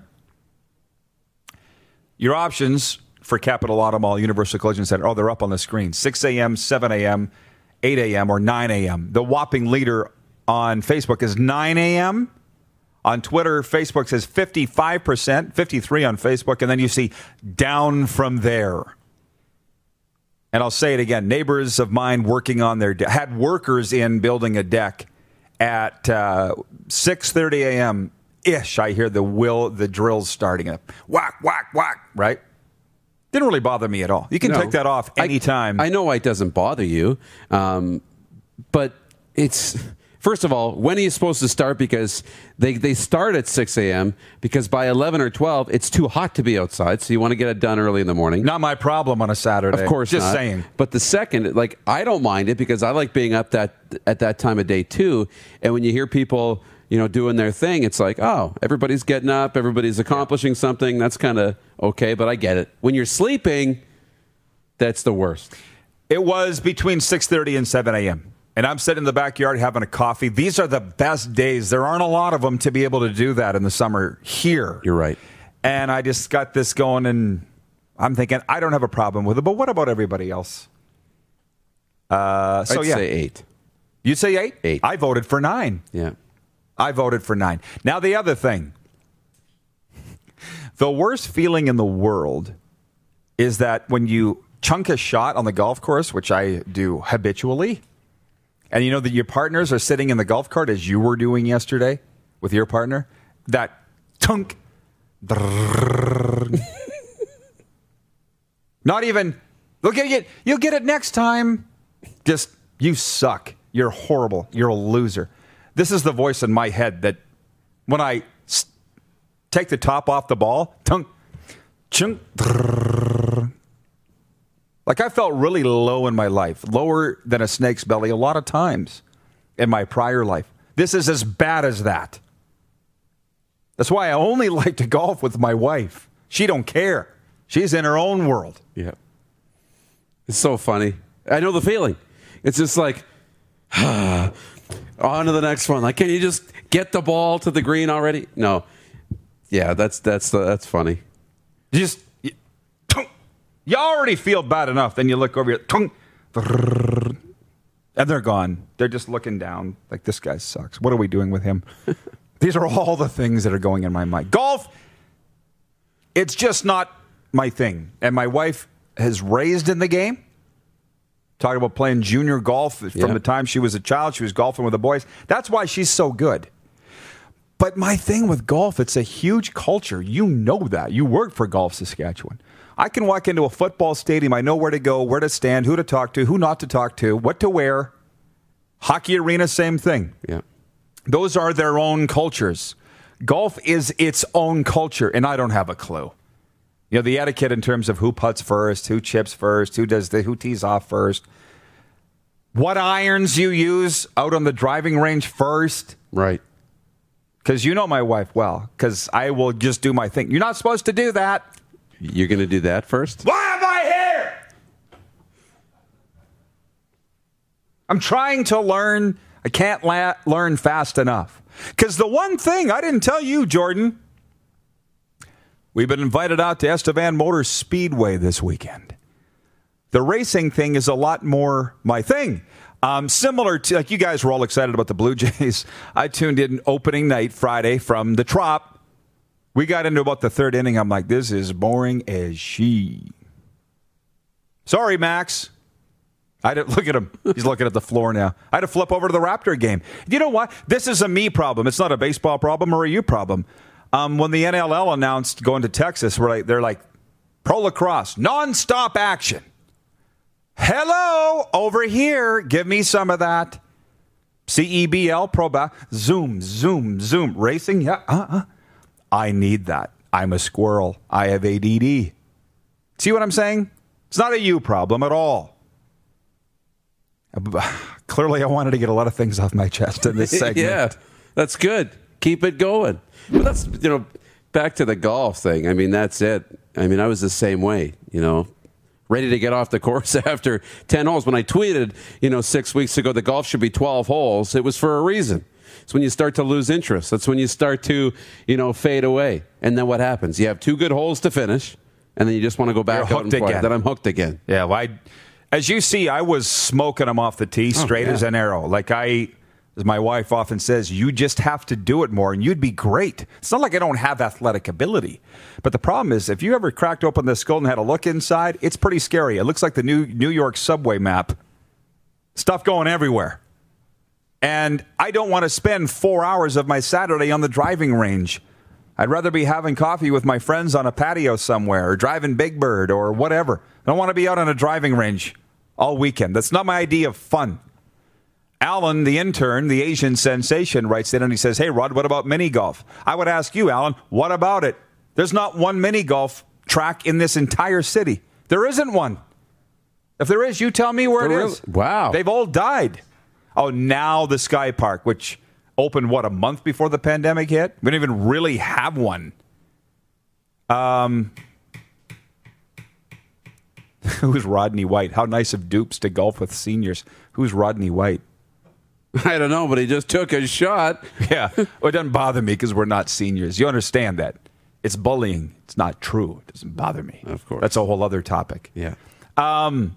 Your options for Capital Auto Mall, Universal Collision Center, oh, they're up on the screen. six a.m., seven a.m., eight a.m., or nine a.m. The whopping leader on Facebook is nine a.m. On Twitter, Facebook says fifty-five percent, fifty-three on Facebook, and then you see down from there. And I'll say it again, neighbors of mine working on their de- had workers in building a deck at uh, six thirty a.m. ish. I hear the will the drills starting up. Whack, whack, whack, right? Didn't really bother me at all. You can No. take that off anytime. I, I know why it doesn't bother you, um, but it's... First of all, when are you supposed to start? Because they, they start at six a.m. because by eleven or twelve, it's too hot to be outside. So you want to get it done early in the morning. Not my problem on a Saturday. Of course Just not. saying. But the second, like, I don't mind it because I like being up that at that time of day too. And when you hear people, you know, doing their thing, it's like, oh, everybody's getting up, everybody's accomplishing something. That's kind of okay, but I get it. When you're sleeping, that's the worst. It was between six thirty and seven a.m. And I'm sitting in the backyard having a coffee. These are the best days. There aren't a lot of them to be able to do that in the summer here. You're right. And I just got this going, and I'm thinking, I don't have a problem with it. But what about everybody else? Uh, so I'd yeah. say eight. You'd say eight? Eight. I voted for nine. Yeah. I voted for nine. Now, the other thing. The worst feeling in the world is that when you chunk a shot on the golf course, which I do habitually, and you know that your partners are sitting in the golf cart as you were doing yesterday with your partner, that tunk. Not even, look at it, you'll get it next time. Just, you suck. You're horrible. You're a loser. This is the voice in my head that when I s- take the top off the ball, tunk, chunk. Like, I felt really low in my life, lower than a snake's belly a lot of times in my prior life. This is as bad as that. That's why I only like to golf with my wife. She don't care. She's in her own world. Yeah. It's so funny. I know the feeling. It's just like, On to the next one. Like, can you just get the ball to the green already? No. Yeah, that's that's that's funny. You just you, you already feel bad enough. Then you look over here, and they're gone. They're just looking down like, this guy sucks. What are we doing with him? These are all the things that are going in my mind. Golf, it's just not my thing. And my wife has raised in the game. Talking about playing junior golf from yeah. the time she was a child. She was golfing with the boys. That's why she's so good. But my thing with golf, it's a huge culture. You know that. You work for Golf Saskatchewan. I can walk into a football stadium. I know where to go, where to stand, who to talk to, who not to talk to, what to wear. Hockey arena, same thing. Yeah. Those are their own cultures. Golf is its own culture, and I don't have a clue. You know, the etiquette in terms of who putts first, who chips first, who does the, who tees off first, what irons you use out on the driving range first. Right. Because you know my wife well, because I will just do my thing. You're not supposed to do that. You're going to do that first? Why am I here? I'm trying to learn. I can't la- learn fast enough. Because the one thing I didn't tell you, Jordan, we've been invited out to Estevan Motor Speedway this weekend. The racing thing is a lot more my thing. Um, similar to, like, you guys were all excited about the Blue Jays. I tuned in opening night Friday from the Trop. We got into about the third inning. I'm like, this is boring as she. Sorry, Max. I didn't look at him. He's looking at the floor now. I had to flip over to the Raptor game. You know what? This is a me problem. It's not a baseball problem or a you problem. Um, when the N L L announced going to Texas, we're like, they're like, pro lacrosse, nonstop action. Hello, over here. Give me some of that. C E B L, pro ba- zoom, zoom, zoom. Racing, yeah, uh-uh. I need that. I'm a squirrel. I have A D D. See what I'm saying? It's not a you problem at all. Clearly, I wanted to get a lot of things off my chest in this segment. Yeah, that's good. Keep it going. But that's, you know, back to the golf thing. I mean, that's it. I mean, I was the same way, you know. Ready to get off the course after ten holes. When I tweeted, you know, six weeks ago, the golf should be twelve holes, it was for a reason. It's when you start to lose interest. That's when you start to, you know, fade away. And then what happens? You have two good holes to finish, and then you just want to go back You're out and play. again. Then I'm hooked again. Yeah, well, I, as you see, I was smoking them off the tee straight oh, yeah. as an arrow. Like I, as my wife often says, you just have to do it more, and you'd be great. It's not like I don't have athletic ability. But the problem is, if you ever cracked open the skull and had a look inside, it's pretty scary. It looks like the new New York subway map. Stuff going everywhere. And I don't want to spend four hours of my Saturday on the driving range. I'd rather be having coffee with my friends on a patio somewhere or driving Big Bird or whatever. I don't want to be out on a driving range all weekend. That's not my idea of fun. Alan, the intern, the Asian sensation, writes in and he says, hey, Rod, what about mini golf? I would ask you, Alan, what about it? There's not one mini golf track in this entire city. There isn't one. If there is, you tell me where For it real? is. Wow. They've all died. Oh, now the Sky Park, which opened, what, a month before the pandemic hit? We don't even really have one. Um, who's Rodney White? How nice of Dupes to golf with seniors. Who's Rodney White? I don't know, but he just took a shot. Yeah. Well, it doesn't bother me because we're not seniors. You understand that. It's bullying. It's not true. It doesn't bother me. Of course. That's a whole other topic. Yeah. Um.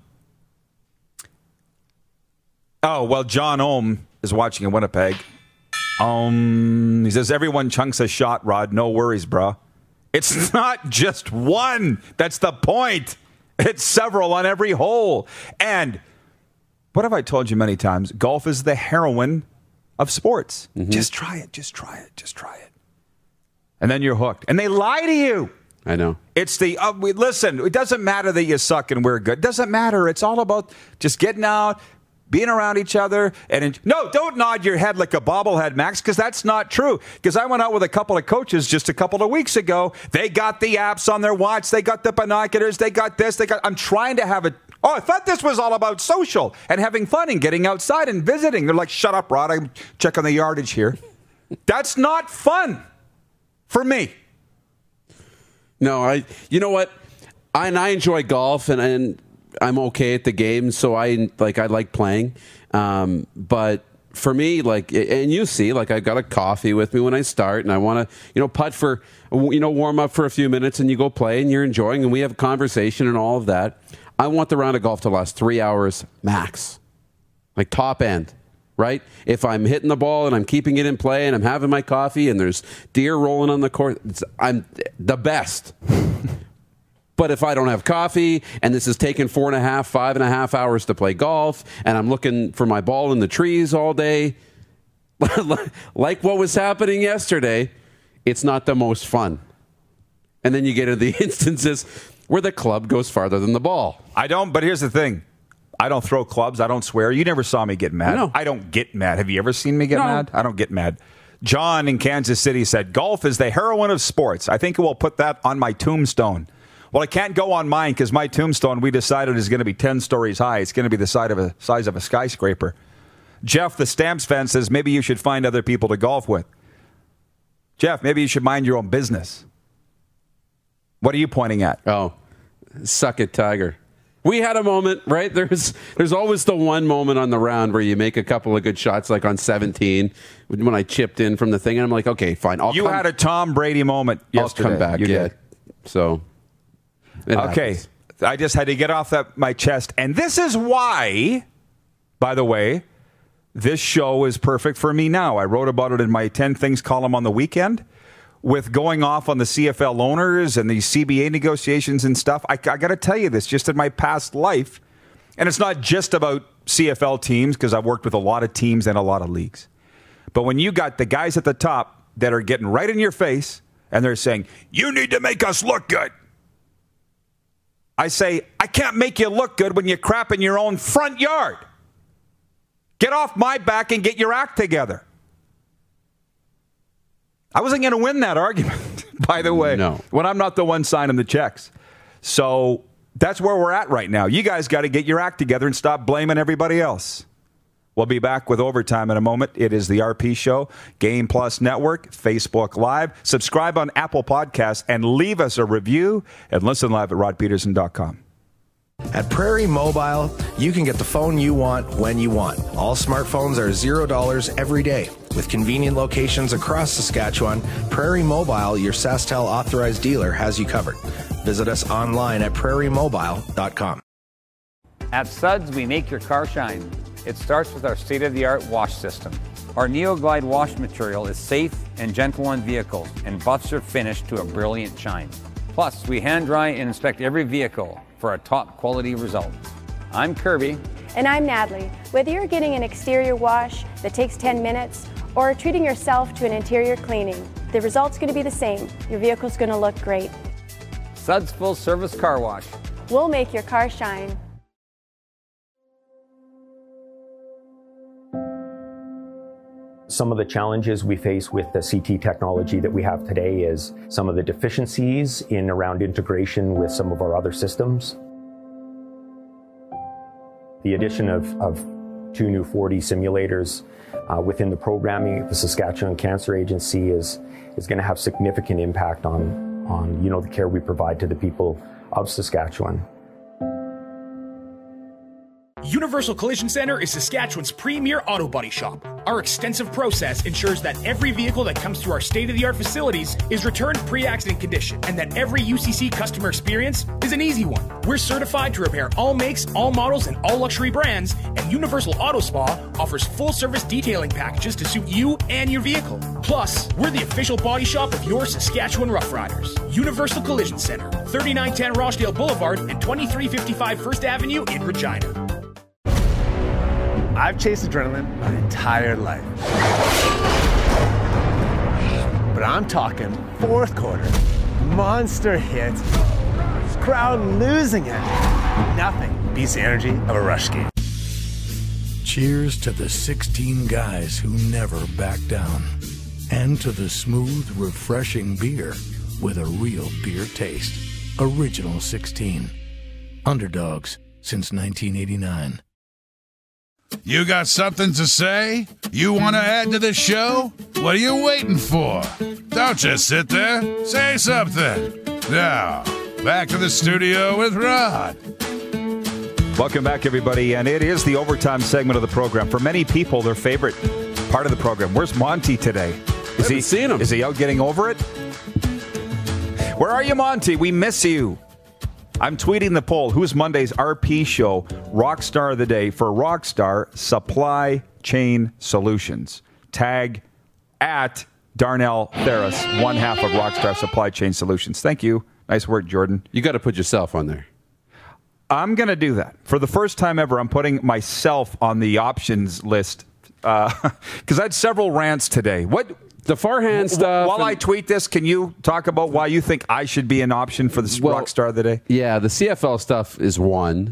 Oh, well, John Ohm is watching in Winnipeg. Um, he says, everyone chunks a shot, Rod. No worries, bro. It's not just one. That's the point. It's several on every hole. And what have I told you many times? Golf is the heroine of sports. Mm-hmm. Just try it. Just try it. Just try it. And then you're hooked. And they lie to you. I know. It's the, uh, we, listen, it doesn't matter that you suck and we're good. It doesn't matter. It's all about just getting out, being around each other. And in, no, don't nod your head like a bobblehead, Max, because that's not true. Because I went out with a couple of coaches just a couple of weeks ago. They got the apps on their watch. They got the binoculars. They got this. They got. I'm trying to have it. Oh, I thought this was all about social and having fun and getting outside and visiting. They're like, shut up, Rod. I'm checking the yardage here. That's not fun for me. No, I. You know what? I, and I enjoy golf, and, and I'm okay at the game, so I like I like playing. Um, but for me, like, and you see, like, I got a coffee with me when I start, and I want to, you know, putt for, you know, warm up for a few minutes, and you go play, and you're enjoying, and we have a conversation and all of that. I want the round of golf to last three hours max, like top end, right? If I'm hitting the ball and I'm keeping it in play and I'm having my coffee and there's deer rolling on the course, it's, I'm the best. But if I don't have coffee and this is taking four and a half, five and a half hours to play golf and I'm looking for my ball in the trees all day, like what was happening yesterday, it's not the most fun. And then you get into the instances where the club goes farther than the ball. I don't, but here's the thing. I don't throw clubs. I don't swear. You never saw me get mad. No. I don't get mad. Have you ever seen me get No. mad? I don't get mad. John in Kansas City said, golf is the heroine of sports. I think we'll put that on my tombstone. Well, I can't go on mine because my tombstone, we decided, is going to be ten stories high. It's going to be the size of a, size of a skyscraper. Jeff, the Stamps fan, says maybe you should find other people to golf with. Jeff, maybe you should mind your own business. What are you pointing at? Oh, suck it, Tiger. We had a moment, right? There's there's always the one moment on the round where you make a couple of good shots, like on seventeen, when I chipped in from the thing, and I'm like, okay, fine. I'll you come, had a Tom Brady moment yesterday. I'll come back, you yeah. did. So, it okay. happens. I just had to get off that my chest. And this is why, by the way, this show is perfect for me now. I wrote about it in my ten Things column on the weekend. With going off on the C F L owners and the C B A negotiations and stuff, I, I got to tell you this, just in my past life, and it's not just about C F L teams, because I've worked with a lot of teams and a lot of leagues. But when you got the guys at the top that are getting right in your face, and they're saying, you need to make us look good. I say, I can't make you look good when you crap in your own front yard. Get off my back and get your act together. I wasn't going to win that argument, by the way, no. when I'm not the one signing the checks. So that's where we're at right now. You guys got to get your act together and stop blaming everybody else. We'll be back with Overtime in a moment. It is the R P Show, Game Plus Network, Facebook Live. Subscribe on Apple Podcasts and leave us a review and listen live at rod peterson dot com. At Prairie Mobile, you can get the phone you want when you want. All smartphones are zero dollars every day. With convenient locations across Saskatchewan, Prairie Mobile, your SaskTel authorized dealer, has you covered. Visit us online at prairie mobile dot com. At Suds, we make your car shine. It starts with our state-of-the-art wash system. Our NeoGlide wash material is safe and gentle on vehicles and buffs your finish to a brilliant shine. Plus, we hand dry and inspect every vehicle for a top quality result. I'm Kirby. And I'm Natalie. Whether you're getting an exterior wash that takes ten minutes or treating yourself to an interior cleaning, the result's going to be the same. Your vehicle's going to look great. Suds Full Service Car Wash. We'll make your car shine. Some of the challenges we face with the C T technology that we have today is some of the deficiencies in around integration with some of our other systems. The addition of, of two new four D simulators uh, within the programming of the Saskatchewan Cancer Agency is, is going to have significant impact on, on you know, the care we provide to the people of Saskatchewan. Universal Collision Center is Saskatchewan's premier auto body shop. Our extensive process ensures that every vehicle that comes through our state-of-the-art facilities is returned pre-accident condition, and that every U C C customer experience is an easy one. We're certified to repair all makes, all models, and all luxury brands, and Universal Auto Spa offers full-service detailing packages to suit you and your vehicle. Plus, we're the official body shop of your Saskatchewan Rough Riders. Universal Collision Center, thirty-nine ten Rochdale Boulevard and twenty-three fifty-five First Avenue in Regina. I've chased adrenaline my entire life. But I'm talking fourth quarter, monster hits, crowd losing it. Nothing beats the energy of a rush game. Cheers to the sixteen guys who never back down. And to the smooth, refreshing beer with a real beer taste. Original sixteen. Underdogs since nineteen eighty-nine. You got something to say? You want to add to the show? What are you waiting for? Don't just sit there. Say something. Now, back to the studio with Rod. Welcome back, everybody. And it is the overtime segment of the program. For many people, their favorite part of the program. Where's Monty today? Is he seeing him? Is he out getting over it? Where are you, Monty? We miss you. I'm tweeting the poll. Who's Monday's R P show Rockstar of the Day for Rockstar Supply Chain Solutions? Tag at Darnell Theros, one half of Rockstar Supply Chain Solutions. Thank you. Nice work, Jordan. You got to put yourself on there. I'm going to do that. For the first time ever, I'm putting myself on the options list because uh, I had several rants today. What the Farhan stuff? While and, I tweet this, can you talk about why you think I should be an option for the well, Rockstar of the Day? Yeah, the C F L stuff is one.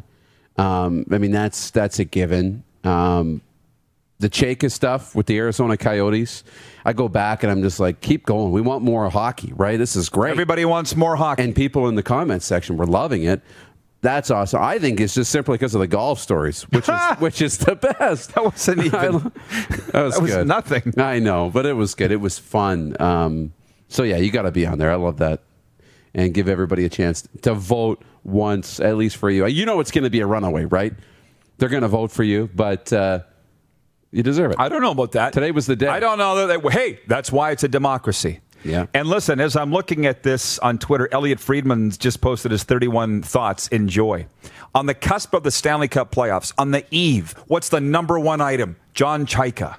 Um, I mean, that's that's a given. Um, the Chayka stuff with the Arizona Coyotes, I go back and I'm just like, keep going. We want more hockey, right? This is great. Everybody wants more hockey. And people in the comments section were loving it. That's awesome. I think it's just simply because of the golf stories, which is which is the best. That wasn't even. I, that was, that was good. Nothing. I know, but it was good. It was fun. Um, so yeah, you got to be on there. I love that, and give everybody a chance to vote once at least for you. You know it's going to be a runaway, right? They're going to vote for you, but uh, you deserve it. I don't know about that. Today was the day. I don't know that. They, hey, that's why it's a democracy. Yeah. And listen, as I'm looking at this on Twitter, Elliot Friedman's just posted his thirty-one thoughts. Enjoy. On the cusp of the Stanley Cup playoffs, on the eve, what's the number one item? John Chayka.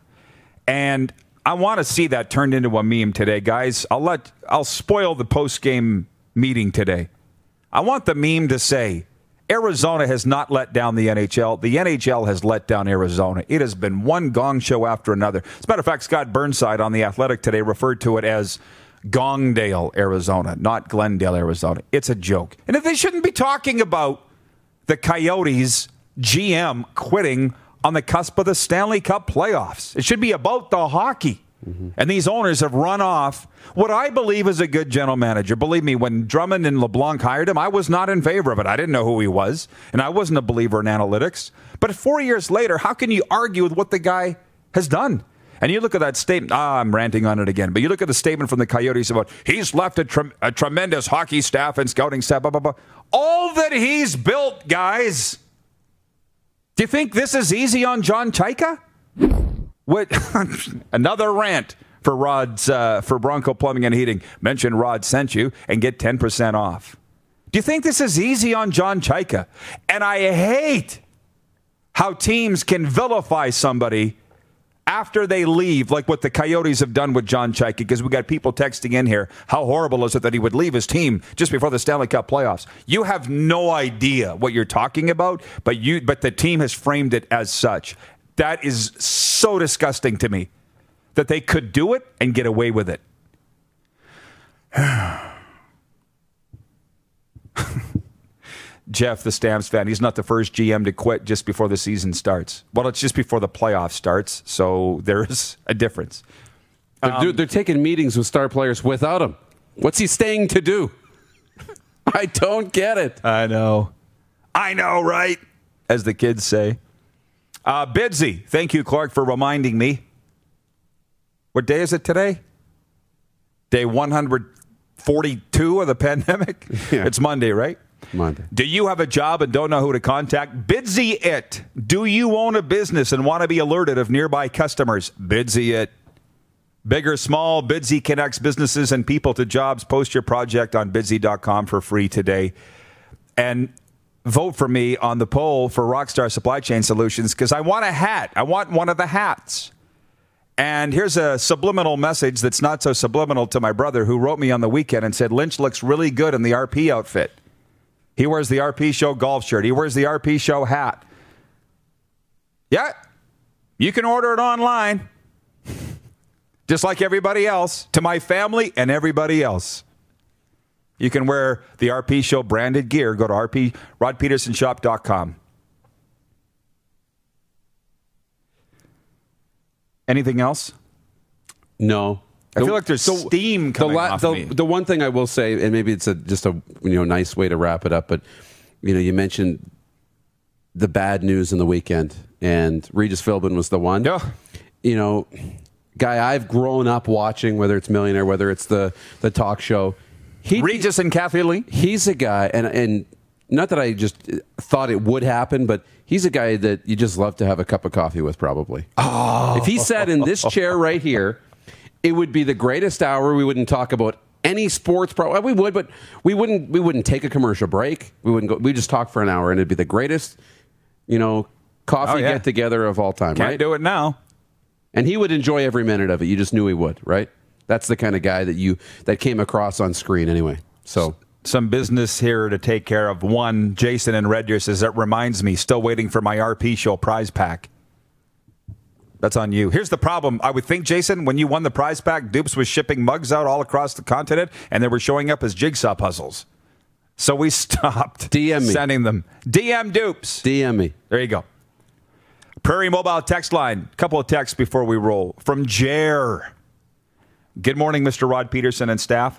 And I want to see that turned into a meme today, guys. I'll let I'll spoil the post-game meeting today. I want the meme to say, Arizona has not let down the N H L. The N H L has let down Arizona. It has been one gong show after another. As a matter of fact, Scott Burnside on The Athletic today referred to it as Gongdale, Arizona, not Glendale, Arizona. It's a joke. And if they shouldn't be talking about the Coyotes G M quitting on the cusp of the Stanley Cup playoffs. It should be about the hockey. Mm-hmm. And these owners have run off what I believe is a good general manager. Believe me, when Drummond and LeBlanc hired him, I was not in favor of it. I didn't know who he was, and I wasn't a believer in analytics. But four years later, how can you argue with what the guy has done? And you look at that statement. Ah, I'm ranting on it again. But you look at the statement from the Coyotes about he's left a, tre- a tremendous hockey staff and scouting staff. Blah, blah, blah. All that he's built, guys. Do you think this is easy on John Chayka? What? Another rant for Rod's uh, for Bronco Plumbing and Heating. Mention Rod sent you and get ten percent off. Do you think this is easy on John Chayka? And I hate how teams can vilify somebody after they leave, like what the Coyotes have done with John Chayka, because we got people texting in here, how horrible is it that he would leave his team just before the Stanley Cup playoffs? You have no idea what you're talking about, but you but the team has framed it as such. That is so disgusting to me that they could do it and get away with it. Jeff, the Stamps fan, he's not the first G M to quit just before the season starts. Well, it's just before the playoff starts, so there's a difference. They're, Um, dude, they're taking meetings with star players without him. What's he staying to do? I don't get it. I know. I know, right? As the kids say. Uh, Bidsy, thank you, Clark, for reminding me. What day is it today? Day one hundred forty-two of the pandemic? Yeah. It's Monday, right? Monday. Do you have a job and don't know who to contact? Bidsy it. Do you own a business and want to be alerted of nearby customers? Bidsy it. Big or small, Bidsy connects businesses and people to jobs. Post your project on bidsy dot com for free today. And vote for me on the poll for Rockstar Supply Chain Solutions because I want a hat. I want one of the hats. And here's a subliminal message that's not so subliminal to my brother who wrote me on the weekend and said, Lynch looks really good in the R P outfit. He wears the R P Show golf shirt. He wears the R P Show hat. Yeah, you can order it online. Just like everybody else, to my family and everybody else. You can wear the R P Show branded gear. Go to r p rod peterson shop dot com. Anything else? No. I feel like there's So, steam the, coming la- off the, me. the one thing I will say, and maybe it's a, just a you know nice way to wrap it up, but you know you mentioned the bad news in the weekend, and Regis Philbin was the one. Yeah. You know, guy I've grown up watching, whether it's Millionaire, whether it's the the talk show. He, Regis and Kathy Lee. He's a guy, and and not that I just thought it would happen, but he's a guy that you just love to have a cup of coffee with, probably. Oh. If he sat in this chair right here, it would be the greatest hour. We wouldn't talk about any sports. Pro- we would, but we wouldn't. We wouldn't take a commercial break. We wouldn't go. We just talk for an hour, and it'd be the greatest, you know, coffee Oh, yeah. get together of all time. Can't right? do it now. And he would enjoy every minute of it. You just knew he would, right? That's the kind of guy that you that came across on screen anyway. So some business here to take care of. One, Jason in Red Deer says, that reminds me, still waiting for my R P show prize pack. That's on you. Here's the problem. I would think, Jason, when you won the prize pack, Dupes was shipping mugs out all across the continent, and they were showing up as jigsaw puzzles. So we stopped D M me. sending them. D M Dupes. D M me. There you go. Prairie Mobile text line. A couple of texts before we roll. From Jer. Good morning, Mister Rod Peterson and staff.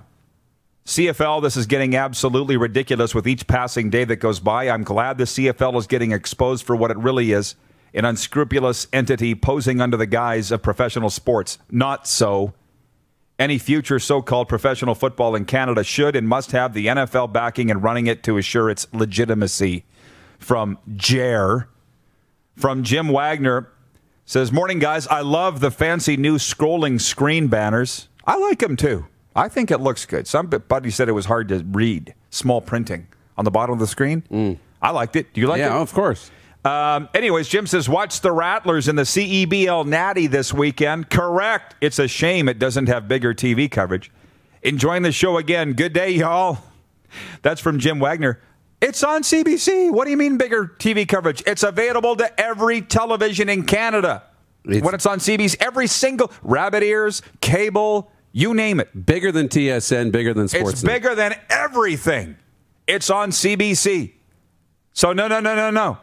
C F L, this is getting absolutely ridiculous with each passing day that goes by. I'm glad the C F L is getting exposed for what it really is, an unscrupulous entity posing under the guise of professional sports. Not so. Any future so-called professional football in Canada should and must have the N F L backing and running it to assure its legitimacy. From Jer. From Jim Wagner, says, morning, guys. I love the fancy new scrolling screen banners. I like them, too. I think it looks good. Somebody said it was hard to read. Small printing on the bottom of the screen. Mm. I liked it. Do you like yeah, it? Yeah, of course. Um, anyways, Jim says, watch the Rattlers in the C E B L Natty this weekend. Correct. It's a shame it doesn't have bigger T V coverage. Enjoying the show again. Good day, y'all. That's from Jim Wagner. It's on C B C. What do you mean bigger T V coverage? It's available to every television in Canada. It's, when it's on C B C, every single rabbit ears, cable, you name it. Bigger than T S N, bigger than Sportsnet. It's bigger than everything. It's on C B C. So no, no, no, no, no.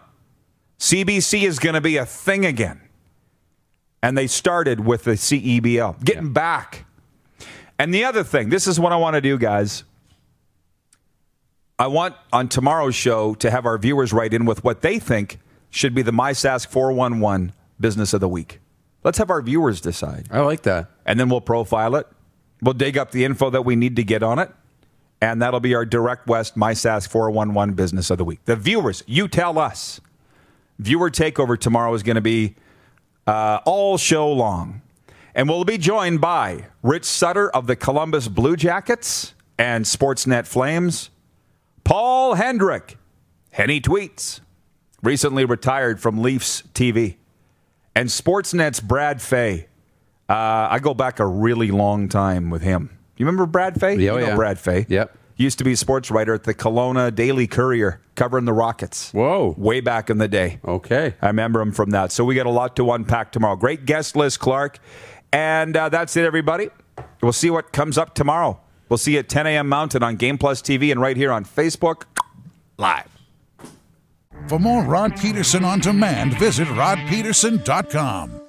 C B C is going to be a thing again. And they started with the C E B L. Getting yeah. back. And the other thing, this is what I want to do, guys. I want on tomorrow's show to have our viewers write in with what they think should be the MySask four one one Business of the Week. Let's have our viewers decide. I like that. And then we'll profile it. We'll dig up the info that we need to get on it. And that'll be our Direct West MySask four one one Business of the Week. The viewers, you tell us. Viewer takeover tomorrow is going to be uh, all show long. And we'll be joined by Rich Sutter of the Columbus Blue Jackets and Sportsnet Flames. Paul Hendrick, Henny Tweets, recently retired from Leafs T V. And Sportsnet's Brad Fay. Uh, I go back a really long time with him. You remember Brad Fay? Oh, you know yeah. Brad Fay. Yep. He used to be a sports writer at the Kelowna Daily Courier, covering the Rockets. Whoa. Way back in the day. Okay. I remember him from that. So we got a lot to unpack tomorrow. Great guest list, Clark. And uh, that's it, everybody. We'll see what comes up tomorrow. We'll see you at ten a.m. Mountain on Game Plus T V and right here on Facebook Live. For more Rod Peterson on demand, visit rod peterson dot com.